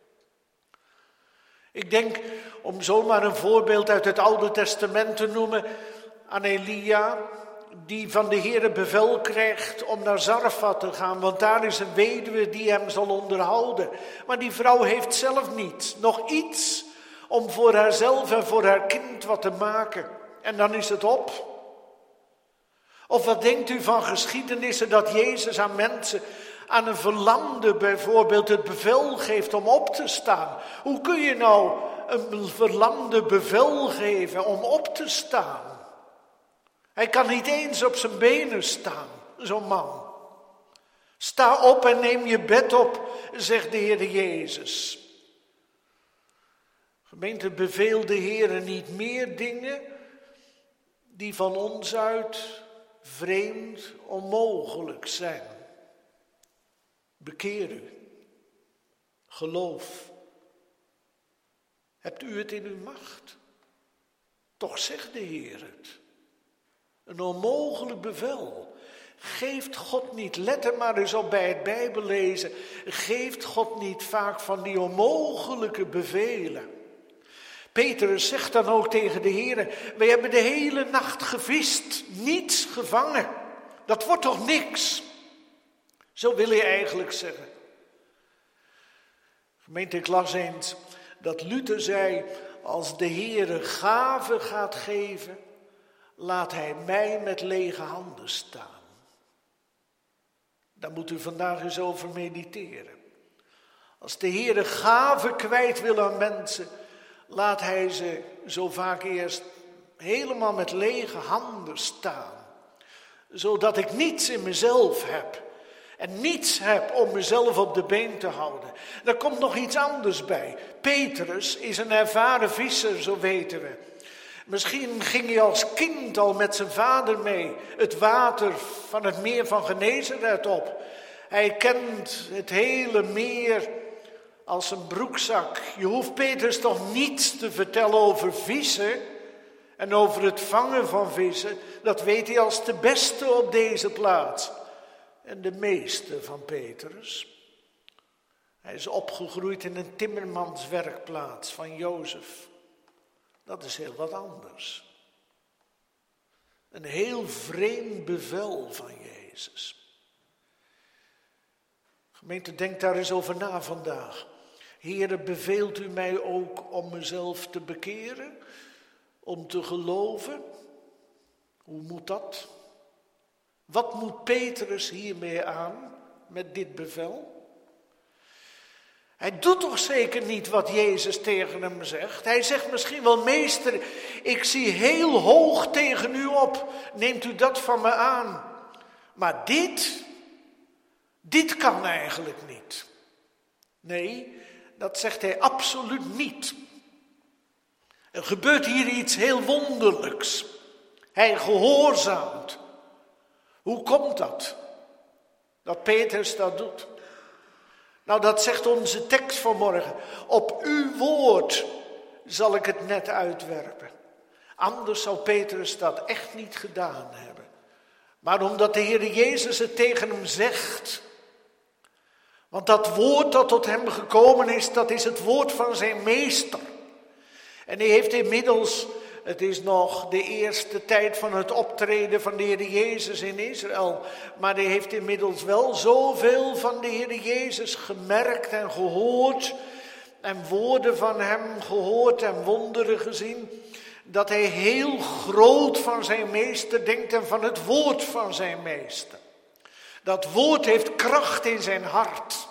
Ik denk, om zomaar een voorbeeld uit het Oude Testament te noemen, aan Elia, die van de Heer bevel krijgt om naar Zarfat te gaan, want daar is een weduwe die hem zal onderhouden. Maar die vrouw heeft zelf niets, nog iets om voor haarzelf en voor haar kind wat te maken. En dan is het op. Of wat denkt u van geschiedenissen dat Jezus aan mensen, aan een verlamde bijvoorbeeld, het bevel geeft om op te staan? Hoe kun je nou een verlamde bevel geven om op te staan? Hij kan niet eens op zijn benen staan, zo'n man. Sta op en neem je bed op, zegt de Heer Jezus. Gemeente, beveel de Heer niet meer dingen die van ons uit vreemd onmogelijk zijn. Bekeer u. Geloof. Hebt u het in uw macht? Toch zegt de Heer het. Een onmogelijk bevel. Geeft God niet, let er maar eens op bij het Bijbellezen, geeft God niet vaak van die onmogelijke bevelen? Petrus zegt dan ook tegen de Heer: wij hebben de hele nacht gevist, niets gevangen. Dat wordt toch niks? Zo wil je eigenlijk zeggen. Gemeente, ik las eens dat Luther zei: als de Heer gave gaat geven, laat hij mij met lege handen staan. Daar moet u vandaag eens over mediteren. Als de Heer gave kwijt wil aan mensen, laat hij ze zo vaak eerst helemaal met lege handen staan. Zodat ik niets in mezelf heb. En niets heb om mezelf op de been te houden. Er komt nog iets anders bij. Petrus is een ervaren visser, zo weten we. Misschien ging hij als kind al met zijn vader mee het water van het meer van Genezaret op. Hij kent het hele meer als een broekzak. Je hoeft Petrus toch niets te vertellen over vissen en over het vangen van vissen. Dat weet hij als de beste op deze plaats. En de meeste van Petrus. Hij is opgegroeid in een timmermanswerkplaats van Jozef. Dat is heel wat anders. Een heel vreemd bevel van Jezus. Gemeente, denk daar eens over na vandaag. Heere, beveelt u mij ook om mezelf te bekeren? Om te geloven? Hoe moet dat? Wat moet Petrus hiermee aan, met dit bevel? Hij doet toch zeker niet wat Jezus tegen hem zegt? Hij zegt misschien wel: meester, ik zie heel hoog tegen u op. Neemt u dat van me aan? Maar dit, dit kan eigenlijk niet. Nee, dat zegt hij absoluut niet. Er gebeurt hier iets heel wonderlijks. Hij gehoorzaamt. Hoe komt dat? Dat Petrus dat doet? Nou, dat zegt onze tekst vanmorgen. Op uw woord zal ik het net uitwerpen. Anders zou Petrus dat echt niet gedaan hebben. maar omdat de Heer Jezus het tegen hem zegt. Want dat woord dat tot hem gekomen is, dat is het woord van zijn meester. En hij heeft inmiddels, het is nog de eerste tijd van het optreden van de Heer Jezus in Israël, maar hij heeft inmiddels wel zoveel van de Heer Jezus gemerkt en gehoord, en woorden van hem gehoord en wonderen gezien, dat hij heel groot van zijn meester denkt en van het woord van zijn meester. Dat woord heeft kracht in zijn hart.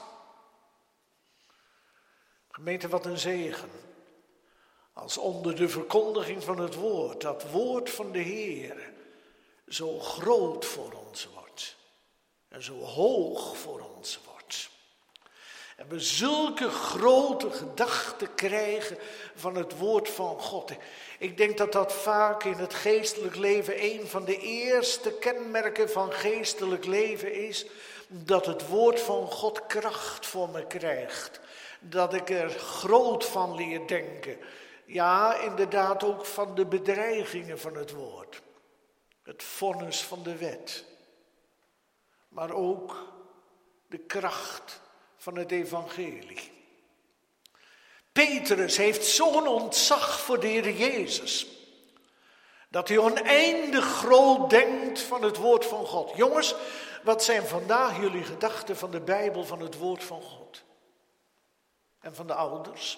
Gemeente, wat een zegen. Als onder de verkondiging van het woord, dat woord van de Heer, zo groot voor ons wordt. En zo hoog voor ons wordt. En we zulke grote gedachten krijgen van het woord van God. Ik denk dat dat vaak in het geestelijk leven een van de eerste kenmerken van geestelijk leven is. Dat het woord van God kracht voor me krijgt. Dat ik er groot van leer denken. Ja, inderdaad ook van de bedreigingen van het woord. Het vonnis van de wet. Maar ook de kracht van het evangelie. Petrus heeft zo'n ontzag voor de Heer Jezus, dat hij oneindig groot denkt van het woord van God. Jongens, wat zijn vandaag jullie gedachten van de Bijbel, van het woord van God? En van de ouders?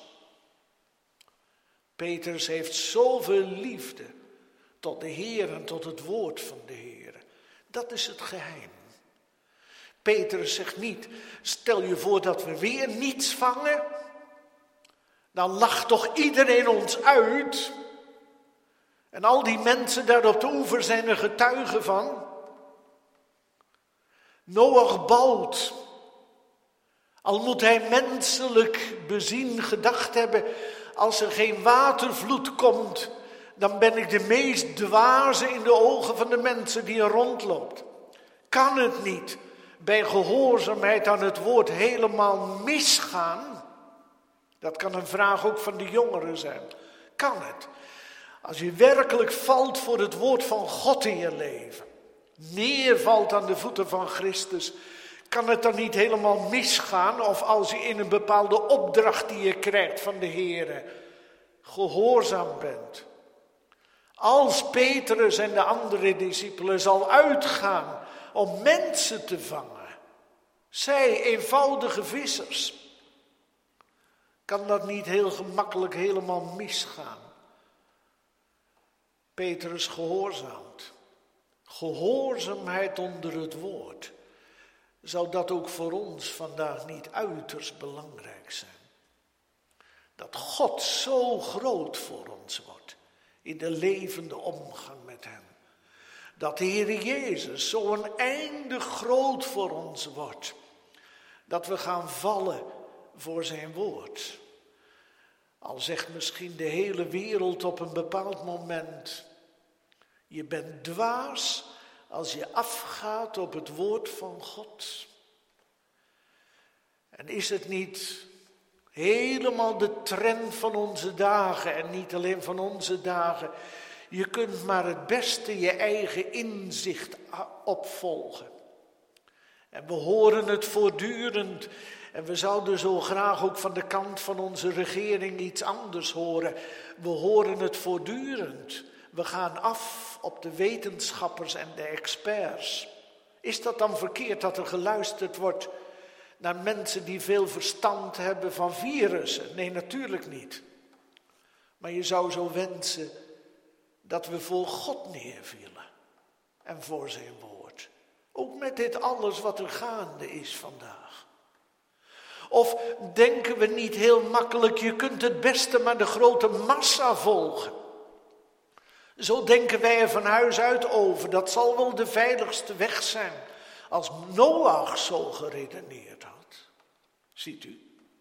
Petrus heeft zoveel liefde tot de Heer en tot het woord van de Heer. Dat is het geheim. Petrus zegt niet, stel je voor dat we weer niets vangen. Dan lacht toch iedereen ons uit. En al die mensen daar op de oever zijn er getuigen van. Noach bouwt. Al moet hij menselijk bezien gedacht hebben, als er geen watervloed komt, dan ben ik de meest dwaze in de ogen van de mensen die er rondloopt. Kan het niet bij gehoorzaamheid aan het woord helemaal misgaan? Dat kan een vraag ook van de jongeren zijn. Kan het? Als je werkelijk valt voor het woord van God in je leven, neervalt aan de voeten van Christus, kan het dan niet helemaal misgaan? Of als je in een bepaalde opdracht die je krijgt van de Heer gehoorzaam bent. Als Petrus en de andere discipelen zal uitgaan om mensen te vangen, zij eenvoudige vissers, kan dat niet heel gemakkelijk helemaal misgaan. Petrus gehoorzaamt. Gehoorzaamheid onder het woord. Zou dat ook voor ons vandaag niet uiterst belangrijk zijn? Dat God zo groot voor ons wordt in de levende omgang met hem. Dat de Heer Jezus zo oneindig groot voor ons wordt. Dat we gaan vallen voor zijn woord. Al zegt misschien de hele wereld op een bepaald moment, je bent dwaas als je afgaat op het woord van God. En is het niet helemaal de trend van onze dagen, en niet alleen van onze dagen, je kunt maar het beste je eigen inzicht opvolgen. En we horen het voortdurend. En we zouden zo graag ook van de kant van onze regering iets anders horen. We horen het voortdurend. We gaan af op de wetenschappers en de experts. Is dat dan verkeerd dat er geluisterd wordt naar mensen die veel verstand hebben van virussen? Nee, natuurlijk niet. Maar je zou zo wensen dat we voor God neervielen en voor zijn woord. Ook met dit alles wat er gaande is vandaag. Of denken we niet heel makkelijk, je kunt het beste maar de grote massa volgen. Zo denken wij er van huis uit over. Dat zal wel de veiligste weg zijn. Als Noach zo geredeneerd had. Ziet u?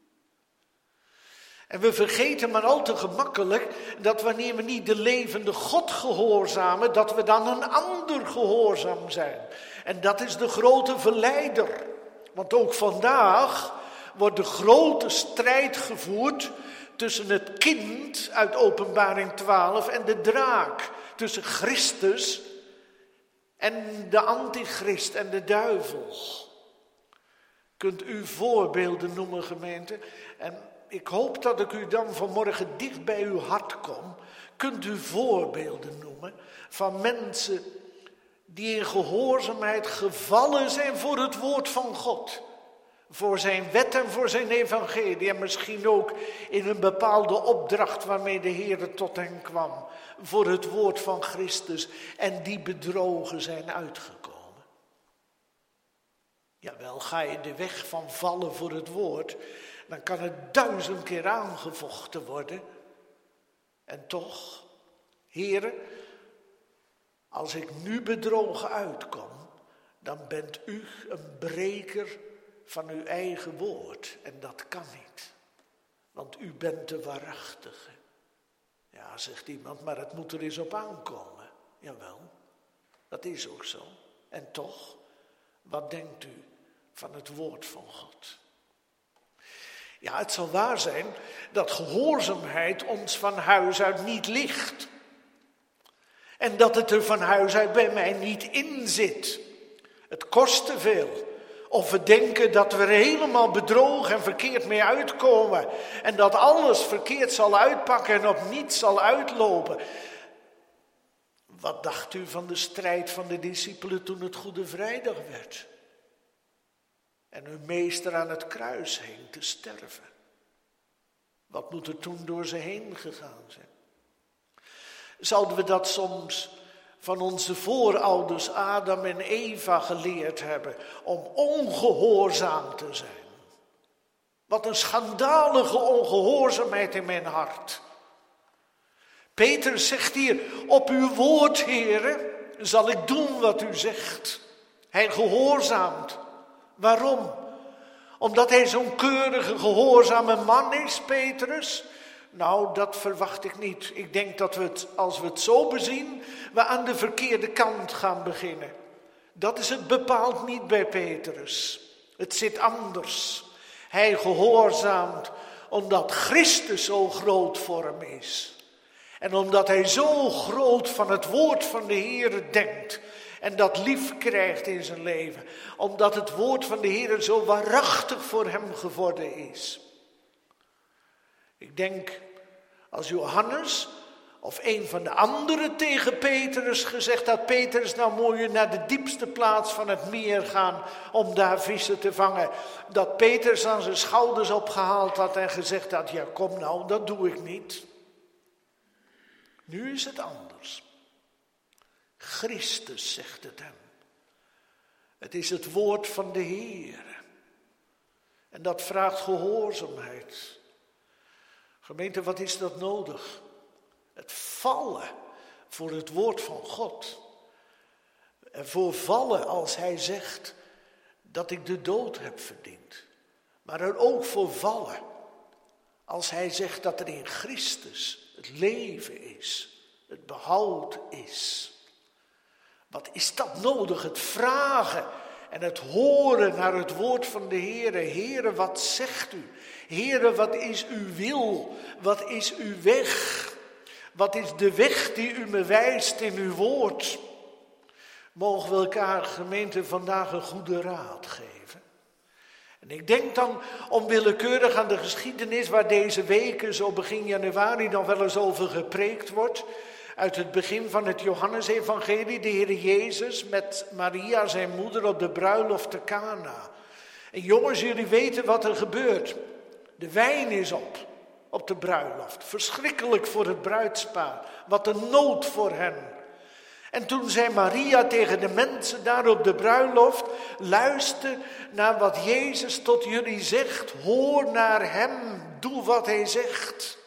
En we vergeten maar al te gemakkelijk dat wanneer we niet de levende God gehoorzamen, dat we dan een ander gehoorzaam zijn. En dat is de grote verleider. Want ook vandaag wordt de grote strijd gevoerd tussen het kind uit Openbaring twaalf en de draak. Tussen Christus en de antichrist en de duivel. Kunt u voorbeelden noemen, gemeente? En ik hoop dat ik u dan vanmorgen dicht bij uw hart kom. Kunt u voorbeelden noemen van mensen die in gehoorzaamheid gevallen zijn voor het woord van God. Voor zijn wet en voor zijn evangelie. En misschien ook in een bepaalde opdracht waarmee de Heer tot hen kwam. Voor het woord van Christus. En die bedrogen zijn uitgekomen. Jawel, ga je de weg van vallen voor het woord. Dan kan het duizend keer aangevochten worden. En toch, Heere, als ik nu bedrogen uitkom, dan bent u een breker van uw eigen woord. En dat kan niet. Want u bent de waarachtige. Ja, zegt iemand, maar het moet er eens op aankomen. Jawel, dat is ook zo. En toch, wat denkt u van het woord van God? Ja, het zal waar zijn dat gehoorzaamheid ons van huis uit niet ligt. En dat het er van huis uit bij mij niet in zit. Het kost te veel. Of we denken dat we er helemaal bedrogen en verkeerd mee uitkomen. En dat alles verkeerd zal uitpakken en op niets zal uitlopen. Wat dacht u van de strijd van de discipelen toen het Goede Vrijdag werd? En hun meester aan het kruis hing te sterven. Wat moet er toen door ze heen gegaan zijn? Zouden we dat soms van onze voorouders Adam en Eva geleerd hebben om ongehoorzaam te zijn? Wat een schandalige ongehoorzaamheid in mijn hart. Petrus zegt hier, op uw woord, Heere, zal ik doen wat u zegt. Hij gehoorzaamt. Waarom? Omdat hij zo'n keurige, gehoorzame man is, Petrus? Nou, dat verwacht ik niet. Ik denk dat we het, als we het zo bezien, we aan de verkeerde kant gaan beginnen. Dat is het bepaald niet bij Petrus. Het zit anders. Hij gehoorzaamt omdat Christus zo groot voor hem is. En omdat hij zo groot van het woord van de Heer denkt. En dat lief krijgt in zijn leven. Omdat het woord van de Heer zo waarachtig voor hem geworden is. Ik denk, als Johannes of een van de anderen tegen Petrus gezegd had, Petrus, nou moet je naar de diepste plaats van het meer gaan om daar vissen te vangen. Dat Petrus aan zijn schouders opgehaald had en gezegd had, ja kom nou, dat doe ik niet. Nu is het anders. Christus zegt het hem. Het is het woord van de Heer. En dat vraagt gehoorzaamheid. Gemeente, wat is dat nodig? Het vallen voor het woord van God. Ervoor vallen als hij zegt dat ik de dood heb verdiend. Maar er ook voor vallen als hij zegt dat er in Christus het leven is. Het behoud is. Wat is dat nodig? Het vragen en het horen naar het woord van de Heere. Heere, wat zegt u? Heere, wat is uw wil? Wat is uw weg? Wat is de weg die u me wijst in uw woord? Mogen we elkaar, gemeente, vandaag een goede raad geven? En ik denk dan onwillekeurig aan de geschiedenis waar deze weken, zo begin januari, nog wel eens over gepreekt wordt. Uit het begin van het Johannesevangelie, de Heer Jezus met Maria, zijn moeder, op de bruiloft te Cana. En jongens, jullie weten wat er gebeurt. De wijn is op, op de bruiloft. Verschrikkelijk voor het bruidspaar. Wat een nood voor hen. En toen zei Maria tegen de mensen daar op de bruiloft, luister naar wat Jezus tot jullie zegt. Hoor naar hem, doe wat hij zegt.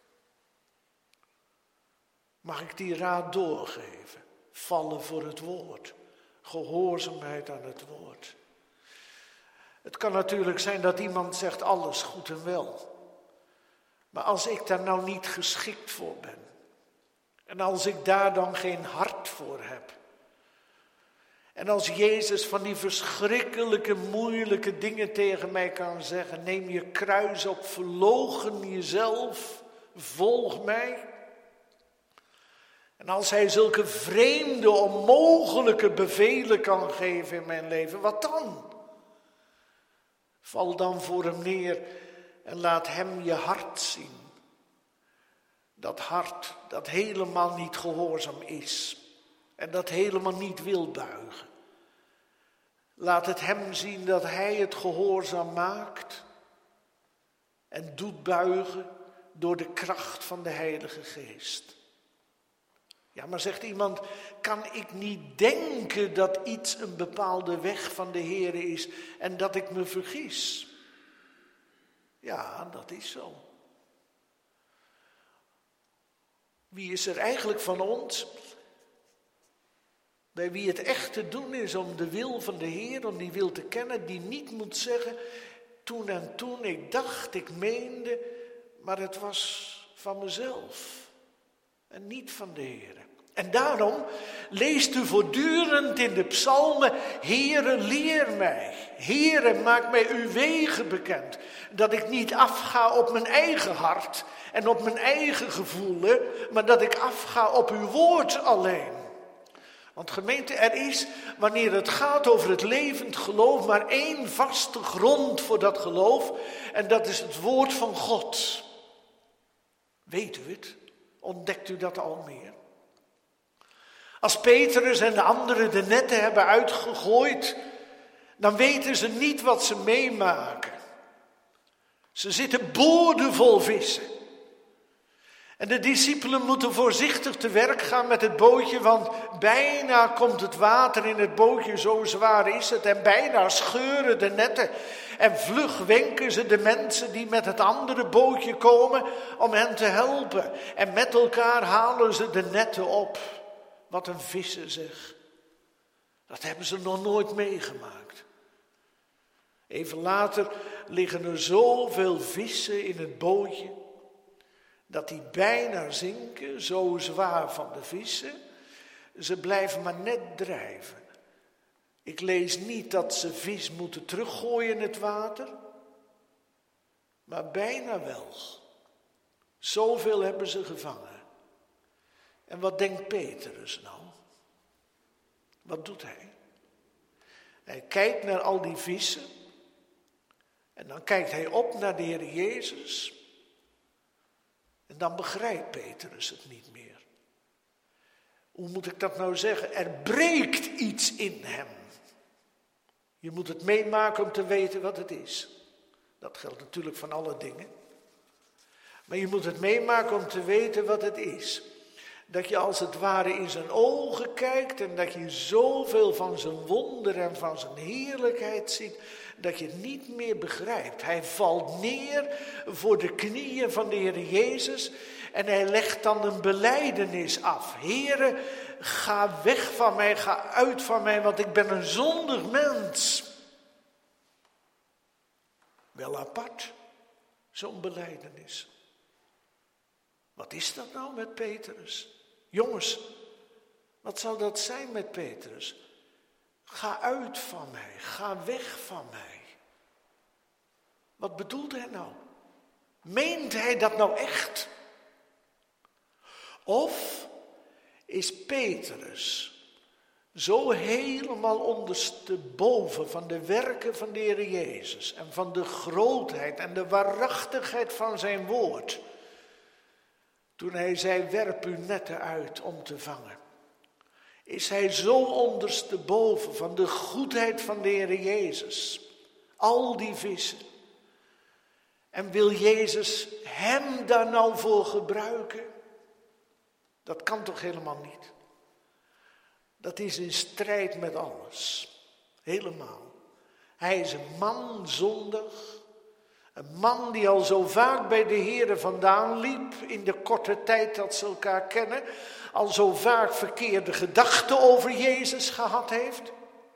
Mag ik die raad doorgeven? Vallen voor het woord. Gehoorzaamheid aan het woord. Het kan natuurlijk zijn dat iemand zegt alles goed en wel. Maar als ik daar nou niet geschikt voor ben. En als ik daar dan geen hart voor heb. En als Jezus van die verschrikkelijke, moeilijke dingen tegen mij kan zeggen. Neem je kruis op, verloochen jezelf, volg mij. En als hij zulke vreemde, onmogelijke bevelen kan geven in mijn leven, wat dan? Val dan voor hem neer en laat hem je hart zien. Dat hart dat helemaal niet gehoorzaam is en dat helemaal niet wil buigen. Laat het hem zien dat hij het gehoorzaam maakt en doet buigen door de kracht van de Heilige Geest. Ja, maar zegt iemand, kan ik niet denken dat iets een bepaalde weg van de Heer is en dat ik me vergis? Ja, dat is zo. Wie is er eigenlijk van ons, bij wie het echt te doen is om de wil van de Heer, om die wil te kennen, die niet moet zeggen, toen en toen, ik dacht, ik meende, maar het was van mezelf en niet van de Heer. En daarom leest u voortdurend in de psalmen, Heere, leer mij. Heere, maak mij uw wegen bekend. Dat ik niet afga op mijn eigen hart en op mijn eigen gevoelen, maar dat ik afga op uw woord alleen. Want gemeente, er is, wanneer het gaat over het levend geloof, maar één vaste grond voor dat geloof. En dat is het woord van God. Weet u het? Ontdekt u dat al meer? Als Petrus en de anderen de netten hebben uitgegooid, dan weten ze niet wat ze meemaken. Ze zitten boordevol vissen. En de discipelen moeten voorzichtig te werk gaan met het bootje, want bijna komt het water in het bootje, zo zwaar is het. En bijna scheuren de netten. En vlug wenken ze de mensen die met het andere bootje komen om hen te helpen. En met elkaar halen ze de netten op. Wat een vissen zeg. Dat hebben ze nog nooit meegemaakt. Even later liggen er zoveel vissen in het bootje, dat die bijna zinken, zo zwaar van de vissen. Ze blijven maar net drijven. Ik lees niet dat ze vis moeten teruggooien in het water, maar bijna wel. Zoveel hebben ze gevangen. En wat denkt Petrus nou? Wat doet hij? Hij kijkt naar al die vissen en dan kijkt hij op naar de Heer Jezus. En dan begrijpt Petrus het niet meer. Hoe moet ik dat nou zeggen? Er breekt iets in hem. Je moet het meemaken om te weten wat het is. Dat geldt natuurlijk van alle dingen. Maar je moet het meemaken om te weten wat het is. Dat je als het ware in zijn ogen kijkt en dat je zoveel van zijn wonder en van zijn heerlijkheid ziet, dat je het niet meer begrijpt. Hij valt neer voor de knieën van de Heer Jezus en hij legt dan een belijdenis af. Heere, ga weg van mij, ga uit van mij, want ik ben een zondig mens. Wel apart, zo'n belijdenis. Wat is dat nou met Petrus? Jongens, wat zou dat zijn met Petrus? Ga uit van mij, ga weg van mij. Wat bedoelt hij nou? Meent hij dat nou echt? Of is Petrus zo helemaal ondersteboven van de werken van de Heer Jezus en van de grootheid en de waarachtigheid van zijn woord, toen hij zei, werp uw netten uit om te vangen. Is hij zo ondersteboven van de goedheid van de Heer Jezus. Al die vissen. En wil Jezus hem daar nou voor gebruiken? Dat kan toch helemaal niet? Dat is in strijd met alles. Helemaal. Hij is een man zondig. Een man die al zo vaak bij de Heere vandaan liep, in de korte tijd dat ze elkaar kennen, al zo vaak verkeerde gedachten over Jezus gehad heeft.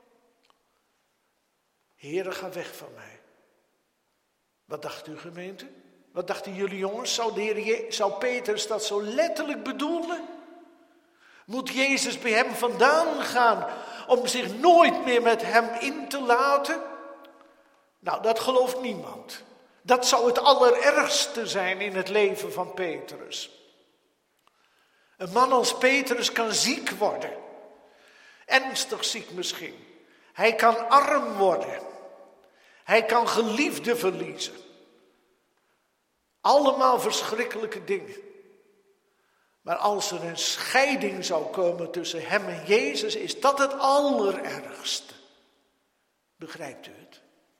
Heere, ga weg van mij. Wat dacht u, gemeente? Wat dachten jullie jongens? Zou, de Heer Je- zou Petrus dat zo letterlijk bedoelen? Moet Jezus bij hem vandaan gaan om zich nooit meer met hem in te laten? Nou, dat gelooft niemand. Dat zou het allerergste zijn in het leven van Petrus. Een man als Petrus kan ziek worden. Ernstig ziek misschien. Hij kan arm worden. Hij kan geliefden verliezen. Allemaal verschrikkelijke dingen. Maar als er een scheiding zou komen tussen hem en Jezus, is dat het allerergste. Begrijpt u het?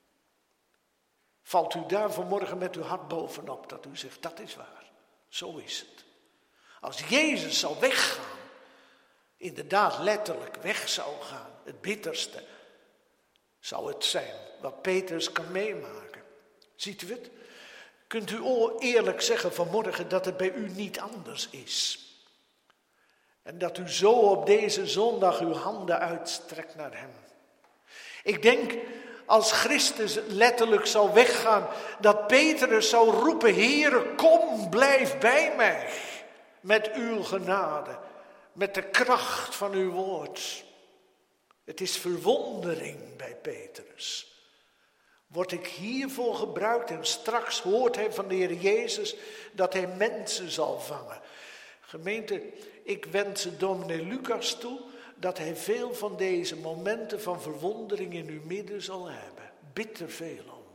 Valt u daar vanmorgen met uw hart bovenop dat u zegt, dat is waar. Zo is het. Als Jezus zou weggaan, inderdaad letterlijk weg zou gaan, het bitterste zou het zijn wat Petrus kan meemaken. Ziet u het? Kunt u eerlijk zeggen vanmorgen dat het bij u niet anders is? En dat u zo op deze zondag uw handen uitstrekt naar hem. Ik denk, als Christus letterlijk zou weggaan, dat Petrus zou roepen, Heere, kom, blijf bij mij. Met uw genade, met de kracht van uw woord. Het is verwondering bij Petrus. Word ik hiervoor gebruikt en straks hoort hij van de Heer Jezus dat hij mensen zal vangen. Gemeente, ik wens dominee Lucas toe dat hij veel van deze momenten van verwondering in uw midden zal hebben. Bitter veel om.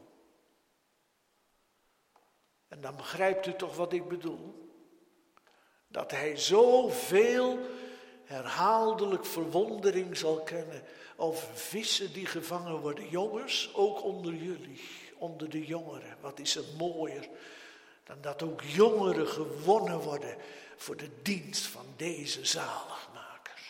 En dan begrijpt u toch wat ik bedoel? Dat hij zoveel herhaaldelijk verwondering zal kennen over vissen die gevangen worden. Jongens, ook onder jullie, onder de jongeren. Wat is er mooier dan dat ook jongeren gewonnen worden voor de dienst van deze zaligmaker.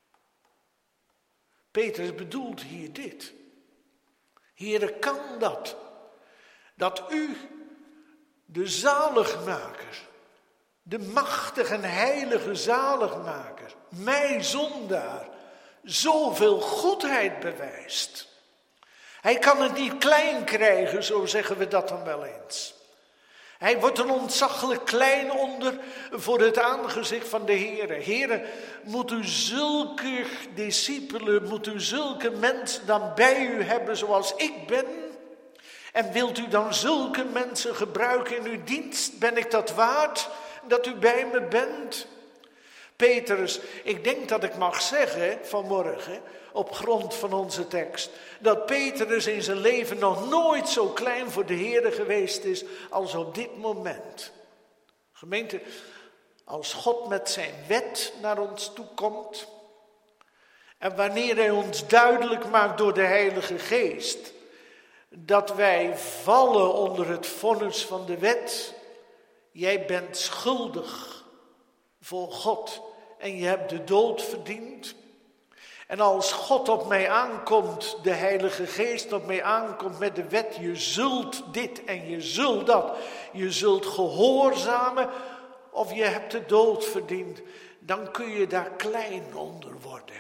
Petrus bedoelt hier dit. Heere, kan dat? Dat u, de zaligmaker, de machtige en heilige zaligmaker, mij zondaar, zoveel goedheid bewijst. Hij kan het niet klein krijgen, zo zeggen we dat dan wel eens. Hij wordt een ontzaglijk klein onder voor het aangezicht van de Heere. Heere, moet u zulke discipelen, moet u zulke mensen dan bij u hebben zoals ik ben? En wilt u dan zulke mensen gebruiken in uw dienst? Ben ik dat waard, dat u bij me bent? Petrus, ik denk dat ik mag zeggen vanmorgen, op grond van onze tekst, dat Petrus in zijn leven nog nooit zo klein voor de Heere geweest is als op dit moment. Gemeente, als God met zijn wet naar ons toe komt en wanneer hij ons duidelijk maakt door de Heilige Geest dat wij vallen onder het vonnis van de wet, jij bent schuldig voor God en je hebt de dood verdiend. En als God op mij aankomt, de Heilige Geest op mij aankomt met de wet, je zult dit en je zult dat, je zult gehoorzamen of je hebt de dood verdiend, dan kun je daar klein onder worden.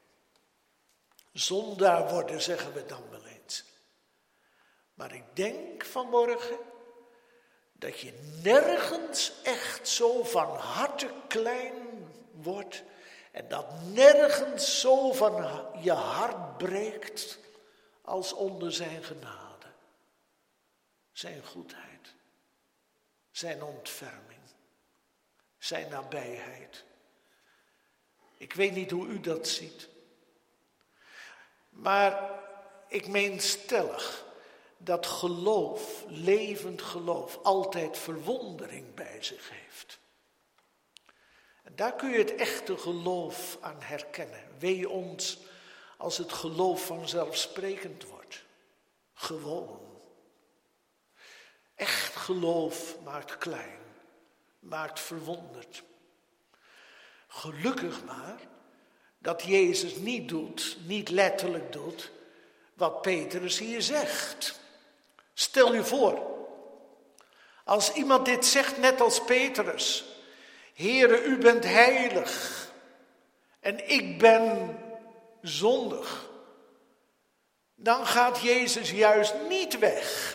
Zondaar worden, zeggen we dan wel eens. Maar ik denk vanmorgen dat je nergens echt zo van harte klein wordt en dat nergens zo van je hart breekt als onder zijn genade. Zijn goedheid, zijn ontferming, zijn nabijheid. Ik weet niet hoe u dat ziet, maar ik meen stellig dat geloof, levend geloof, altijd verwondering bij zich heeft. En daar kun je het echte geloof aan herkennen. Wee ons als het geloof vanzelfsprekend wordt. Gewoon. Echt geloof maakt klein, maakt verwonderd. Gelukkig maar dat Jezus niet doet, niet letterlijk doet, wat Petrus hier zegt. Stel u voor, als iemand dit zegt net als Petrus, Heere, u bent heilig en ik ben zondig, dan gaat Jezus juist niet weg.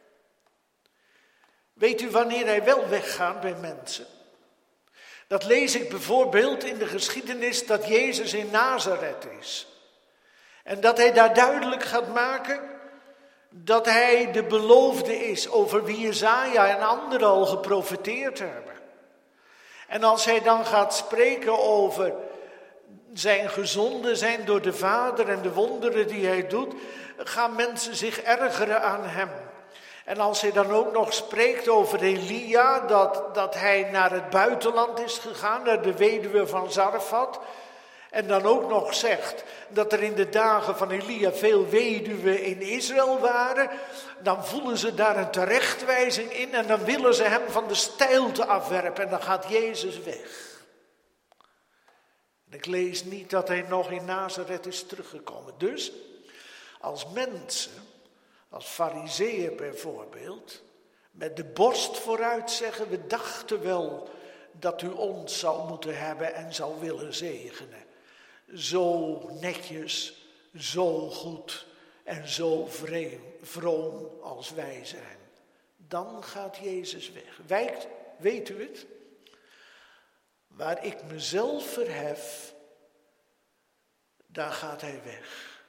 Weet u wanneer hij wel weggaat bij mensen? Dat lees ik bijvoorbeeld in de geschiedenis dat Jezus in Nazareth is. En dat hij daar duidelijk gaat maken dat hij de beloofde is over wie Jesaja en anderen al geprofeteerd hebben. En als hij dan gaat spreken over zijn gezonden zijn door de Vader en de wonderen die hij doet, gaan mensen zich ergeren aan hem. En als hij dan ook nog spreekt over Elia, dat, dat hij naar het buitenland is gegaan, naar de weduwe van Zarfat. En dan ook nog zegt dat er in de dagen van Elia veel weduwen in Israël waren. Dan voelen ze daar een terechtwijzing in en dan willen ze hem van de steilte afwerpen. En dan gaat Jezus weg. En ik lees niet dat hij nog in Nazareth is teruggekomen. Dus als mensen, als farizeeën bijvoorbeeld, met de borst vooruit zeggen, we dachten wel dat u ons zou moeten hebben en zou willen zegenen. Zo netjes, zo goed en zo vreem, vroom als wij zijn. Dan gaat Jezus weg. Wijkt, weet u het? Waar ik mezelf verhef, daar gaat hij weg.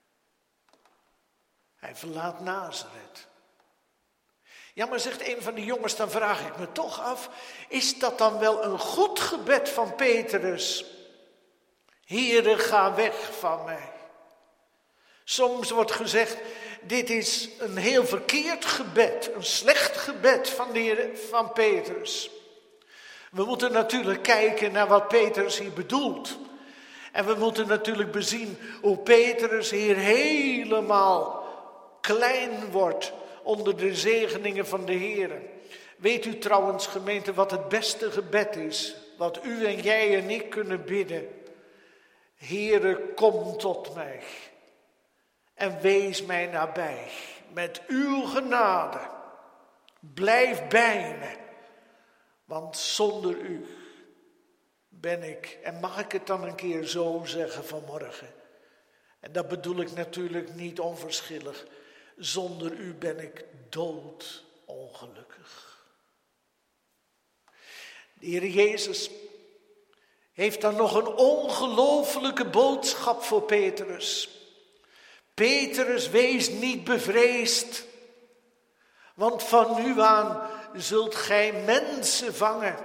Hij verlaat Nazareth. Ja, maar zegt een van de jongens, dan vraag ik me toch af, is dat dan wel een goed gebed van Petrus? Heere, ga weg van mij. Soms wordt gezegd, dit is een heel verkeerd gebed, een slecht gebed van, de Heer, van Petrus. We moeten natuurlijk kijken naar wat Petrus hier bedoelt. En we moeten natuurlijk bezien hoe Petrus hier helemaal klein wordt onder de zegeningen van de Heer. Weet u trouwens, gemeente, wat het beste gebed is? Wat u en jij en ik kunnen bidden. Heere, kom tot mij en wees mij nabij. Met uw genade, blijf bij me. Want zonder u ben ik, en mag ik het dan een keer zo zeggen vanmorgen. En dat bedoel ik natuurlijk niet onverschillig. Zonder u ben ik doodongelukkig. De Heer Jezus heeft dan nog een ongelofelijke boodschap voor Petrus. Petrus, wees niet bevreesd, want van nu aan zult gij mensen vangen.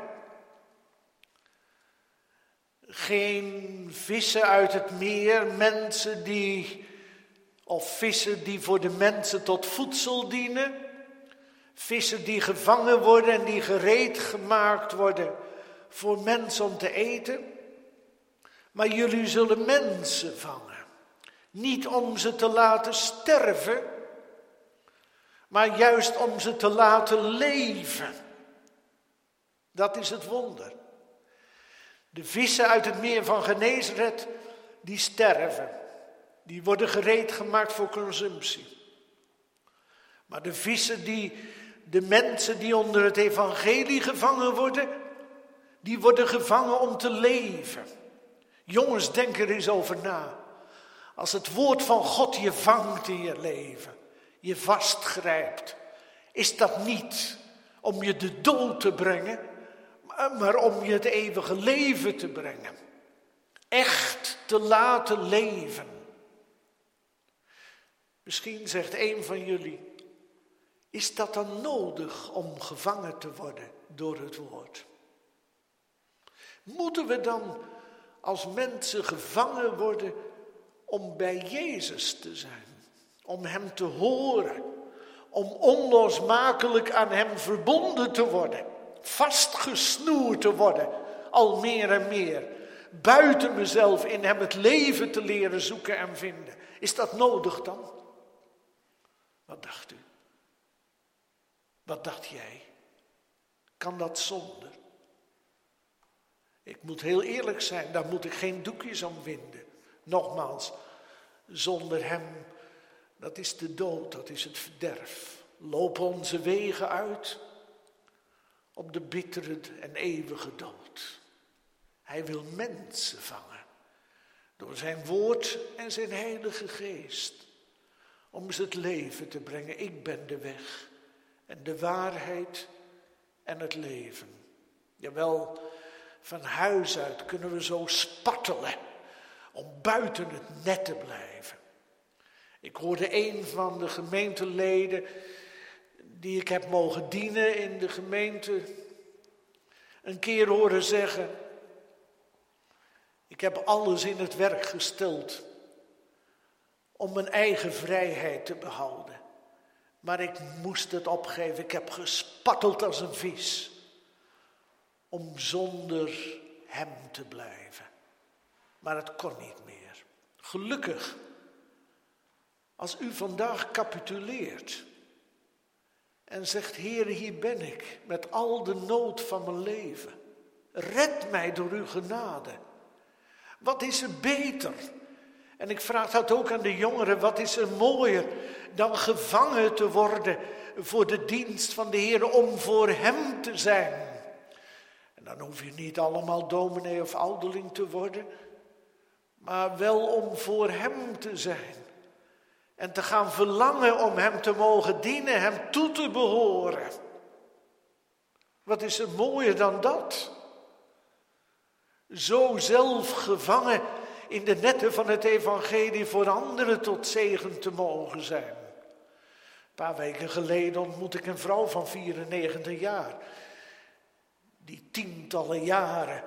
Geen vissen uit het meer, mensen die, of vissen die voor de mensen tot voedsel dienen. Vissen die gevangen worden en die gereed gemaakt worden voor mensen om te eten. Maar jullie zullen mensen vangen. Niet om ze te laten sterven, maar juist om ze te laten leven. Dat is het wonder. De vissen uit het meer van Genesaret, die sterven. Die worden gereed gemaakt voor consumptie. Maar de vissen die, de mensen die onder het evangelie gevangen worden, die worden gevangen om te leven. Jongens, denk er eens over na. Als het woord van God je vangt in je leven, je vastgrijpt, is dat niet om je de dood te brengen, maar om je het eeuwige leven te brengen. Echt te laten leven. Misschien zegt een van jullie, is dat dan nodig om gevangen te worden door het woord? Moeten we dan als mensen gevangen worden om bij Jezus te zijn? Om hem te horen? Om onlosmakelijk aan hem verbonden te worden? Vastgesnoerd te worden? Al meer en meer. Buiten mezelf in hem het leven te leren zoeken en vinden. Is dat nodig dan? Wat dacht u? Wat dacht jij? Kan dat zonder? Ik moet heel eerlijk zijn, daar moet ik geen doekjes om winden. Nogmaals, zonder hem, dat is de dood, dat is het verderf. Lopen onze wegen uit op de bittere en eeuwige dood. Hij wil mensen vangen door zijn woord en zijn heilige geest. Om ze het leven te brengen. Ik ben de weg en de waarheid en het leven. Jawel, van huis uit kunnen we zo spartelen om buiten het net te blijven. Ik hoorde een van de gemeenteleden die ik heb mogen dienen in de gemeente. een keer horen zeggen: ik heb alles in het werk gesteld om mijn eigen vrijheid te behouden. Maar ik moest het opgeven. Ik heb gespatteld als een vis om zonder hem te blijven. Maar het kon niet meer. Gelukkig, als u vandaag capituleert en zegt: Heer, hier ben ik met al de nood van mijn leven. Red mij door uw genade. Wat is er beter? En ik vraag dat ook aan de jongeren. Wat is er mooier dan gevangen te worden voor de dienst van de Heer, om voor hem te zijn? En dan hoef je niet allemaal dominee of ouderling te worden, maar wel om voor hem te zijn. En te gaan verlangen om hem te mogen dienen, hem toe te behoren. Wat is er mooier dan dat? Zo zelf gevangen in de netten van het evangelie voor anderen tot zegen te mogen zijn. Een paar weken geleden ontmoette ik een vrouw van vierennegentig jaar. Die tientallen jaren,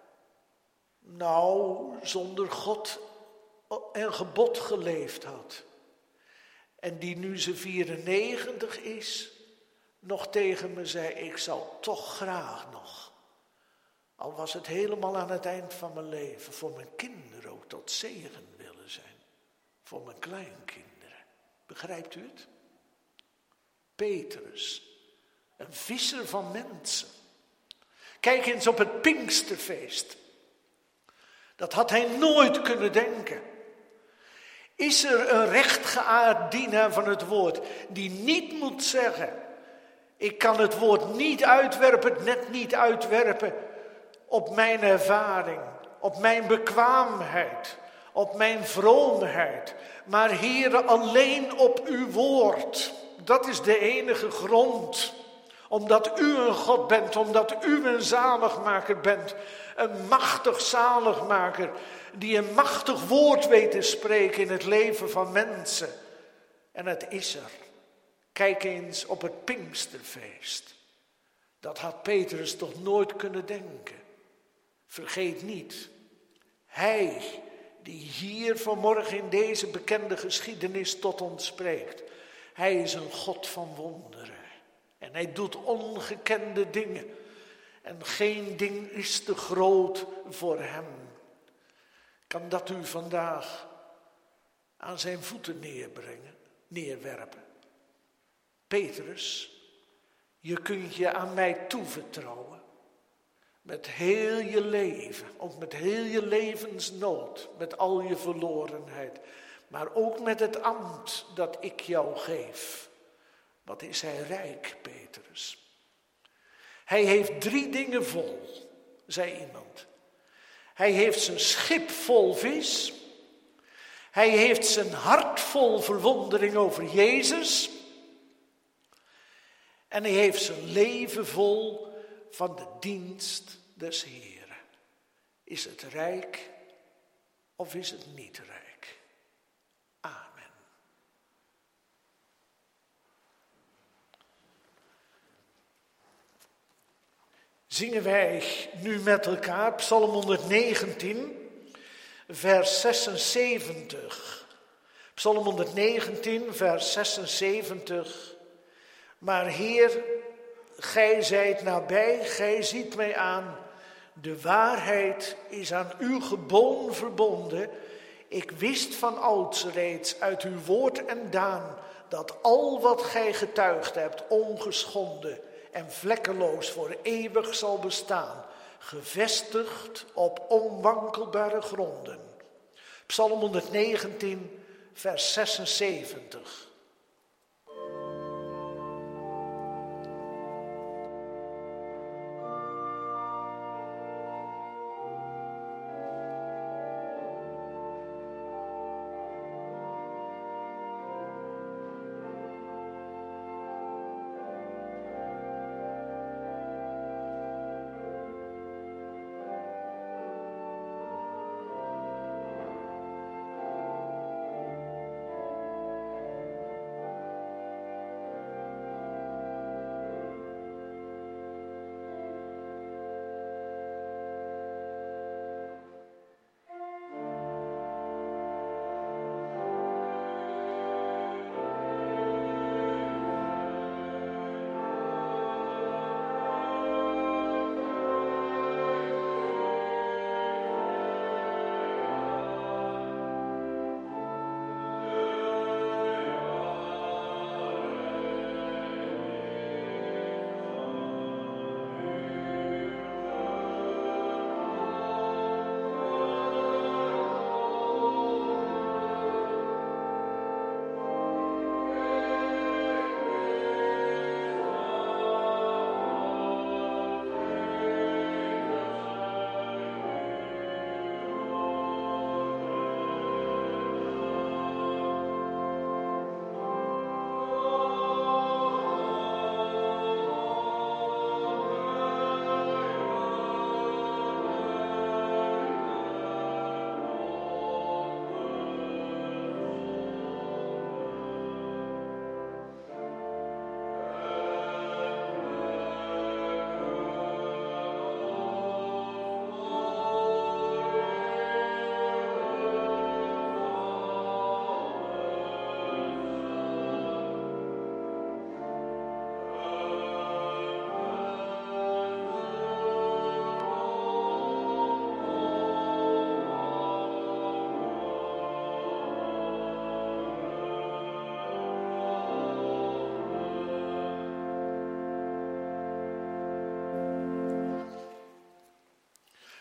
nou, zonder God en gebod geleefd had. En die nu ze vierennegentig is, nog tegen me zei: ik zal toch graag nog, al was het helemaal aan het eind van mijn leven, voor mijn kinderen ook tot zegen willen zijn. Voor mijn kleinkinderen. Begrijpt u het? Petrus, een visser van mensen. Kijk eens op het Pinksterfeest. Dat had hij nooit kunnen denken. Is er een rechtgeaard dienaar van het woord die niet moet zeggen: ik kan het woord niet uitwerpen, het net niet uitwerpen op mijn ervaring, op mijn bekwaamheid, op mijn vroomheid, maar Heere, alleen op uw woord. Dat is de enige grond. Omdat u een God bent, omdat u een zaligmaker bent. Een machtig zaligmaker die een machtig woord weet te spreken in het leven van mensen. En het is er. Kijk eens op het Pinksterfeest. Dat had Petrus toch nooit kunnen denken. Vergeet niet, hij die hier vanmorgen in deze bekende geschiedenis tot ons spreekt. Hij is een God van wonderen. En hij doet ongekende dingen. En geen ding is te groot voor hem. Kan dat u vandaag aan zijn voeten neerbrengen, neerwerpen? Petrus, je kunt je aan mij toevertrouwen. Met heel je leven, ook met heel je levensnood, met al je verlorenheid. Maar ook met het ambt dat ik jou geef. Wat is hij rijk, Petrus. Hij heeft drie dingen vol, zei iemand. Hij heeft zijn schip vol vis. Hij heeft zijn hart vol verwondering over Jezus. En hij heeft zijn leven vol van de dienst des Heeren. Is het rijk of is het niet rijk? Amen. Zingen wij nu met elkaar Psalm honderdnegentien, vers zesenzeventig. Psalm honderdnegentien, vers zesenzeventig. Maar Heer, gij zijt nabij, gij ziet mij aan. De waarheid is aan uw geboon verbonden. Ik wist van ouds reeds uit uw woord en daan, dat al wat gij getuigd hebt ongeschonden en vlekkeloos voor eeuwig zal bestaan, gevestigd op onwankelbare gronden. Psalm honderdnegentien, vers zesenzeventig.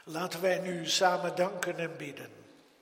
Laten wij nu samen danken en bidden.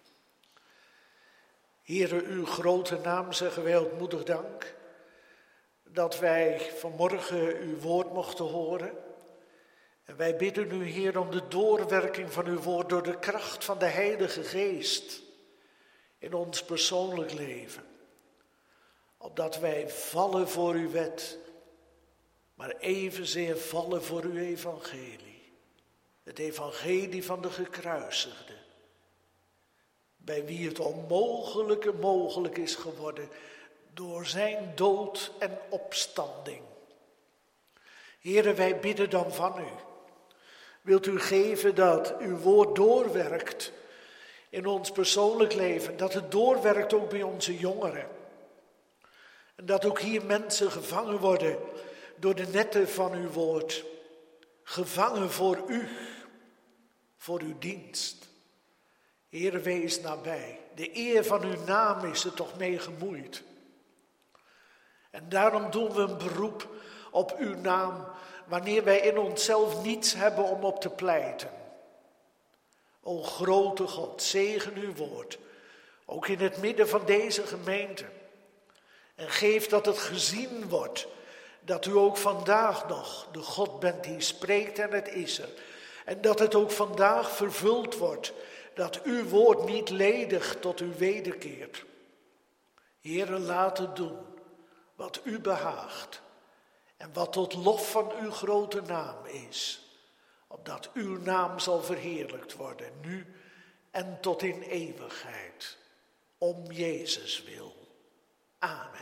Heere, uw grote naam zeggen wij ootmoedig dank dat wij vanmorgen uw woord mochten horen. En wij bidden u, Heer, om de doorwerking van uw woord door de kracht van de Heilige Geest in ons persoonlijk leven. Opdat wij vallen voor uw wet, maar evenzeer vallen voor uw evangelie. Het evangelie van de gekruisigde, bij wie het onmogelijke mogelijk is geworden door zijn dood en opstanding. Heere, wij bidden dan van u. Wilt u geven dat uw woord doorwerkt in ons persoonlijk leven, dat het doorwerkt ook bij onze jongeren. En dat ook hier mensen gevangen worden door de netten van uw woord. Gevangen voor u, voor uw dienst. Heere, wees nabij. De eer van uw naam is er toch mee gemoeid. En daarom doen we een beroep op uw naam, wanneer wij in onszelf niets hebben om op te pleiten. O grote God, zegen uw woord, ook in het midden van deze gemeente. En geef dat het gezien wordt, dat u ook vandaag nog de God bent die spreekt en het is er. En dat het ook vandaag vervuld wordt, dat uw woord niet ledig tot u wederkeert. Heere, laat het doen wat u behaagt en wat tot lof van uw grote naam is, opdat uw naam zal verheerlijkt worden, nu en tot in eeuwigheid, om Jezus wil. Amen.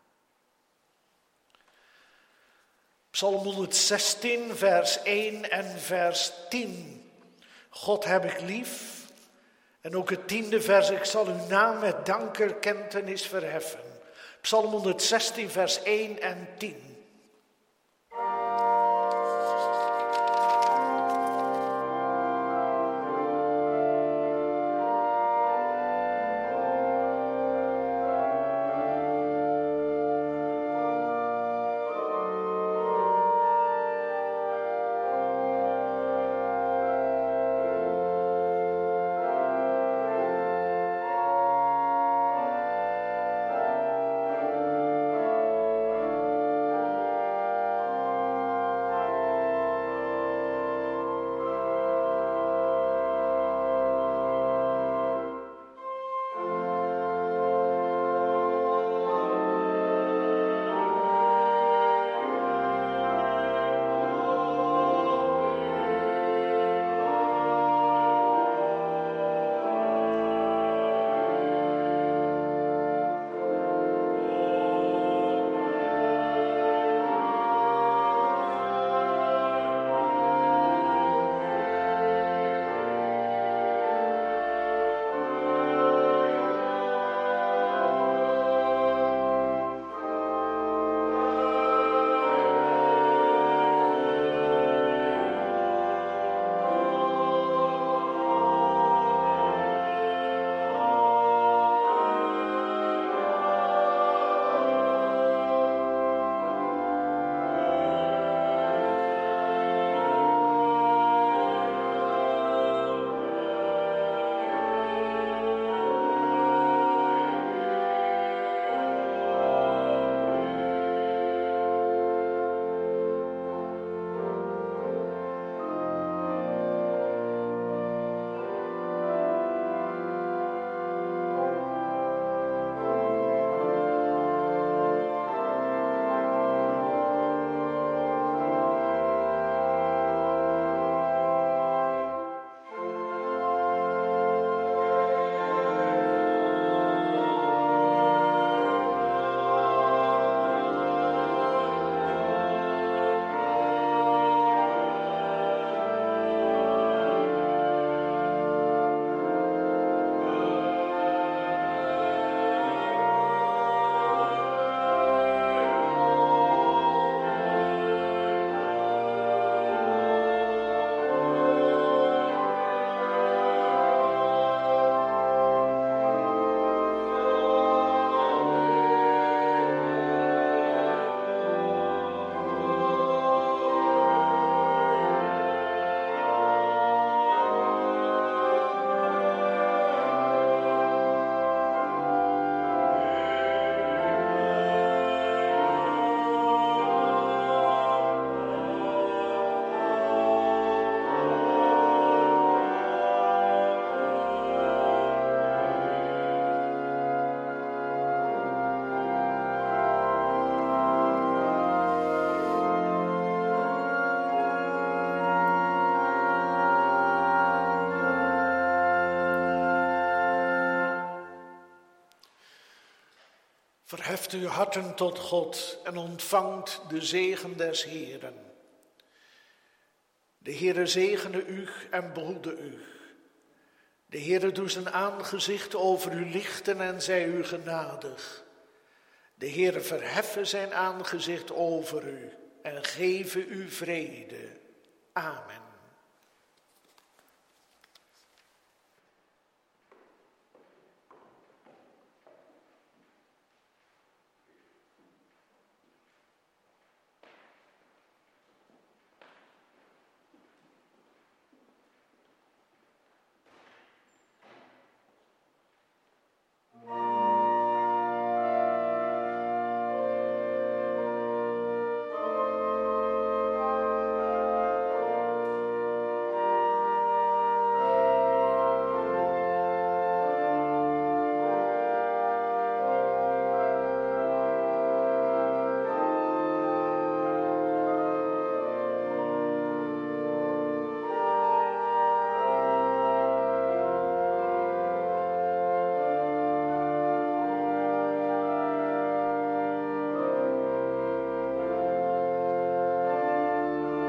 Psalm honderdzestien, vers één en vers tien. God heb ik lief. En ook het tiende vers, ik zal uw naam met dankerkentenis verheffen. Psalm honderdzestien, vers één en tien. Verheft uw harten tot God en ontvangt de zegen des Heeren. De Heere zegene u en behoede u. De Heere doet zijn aangezicht over u lichten en zij u genadig. De Heere verheffe zijn aangezicht over u en geven u vrede. Amen.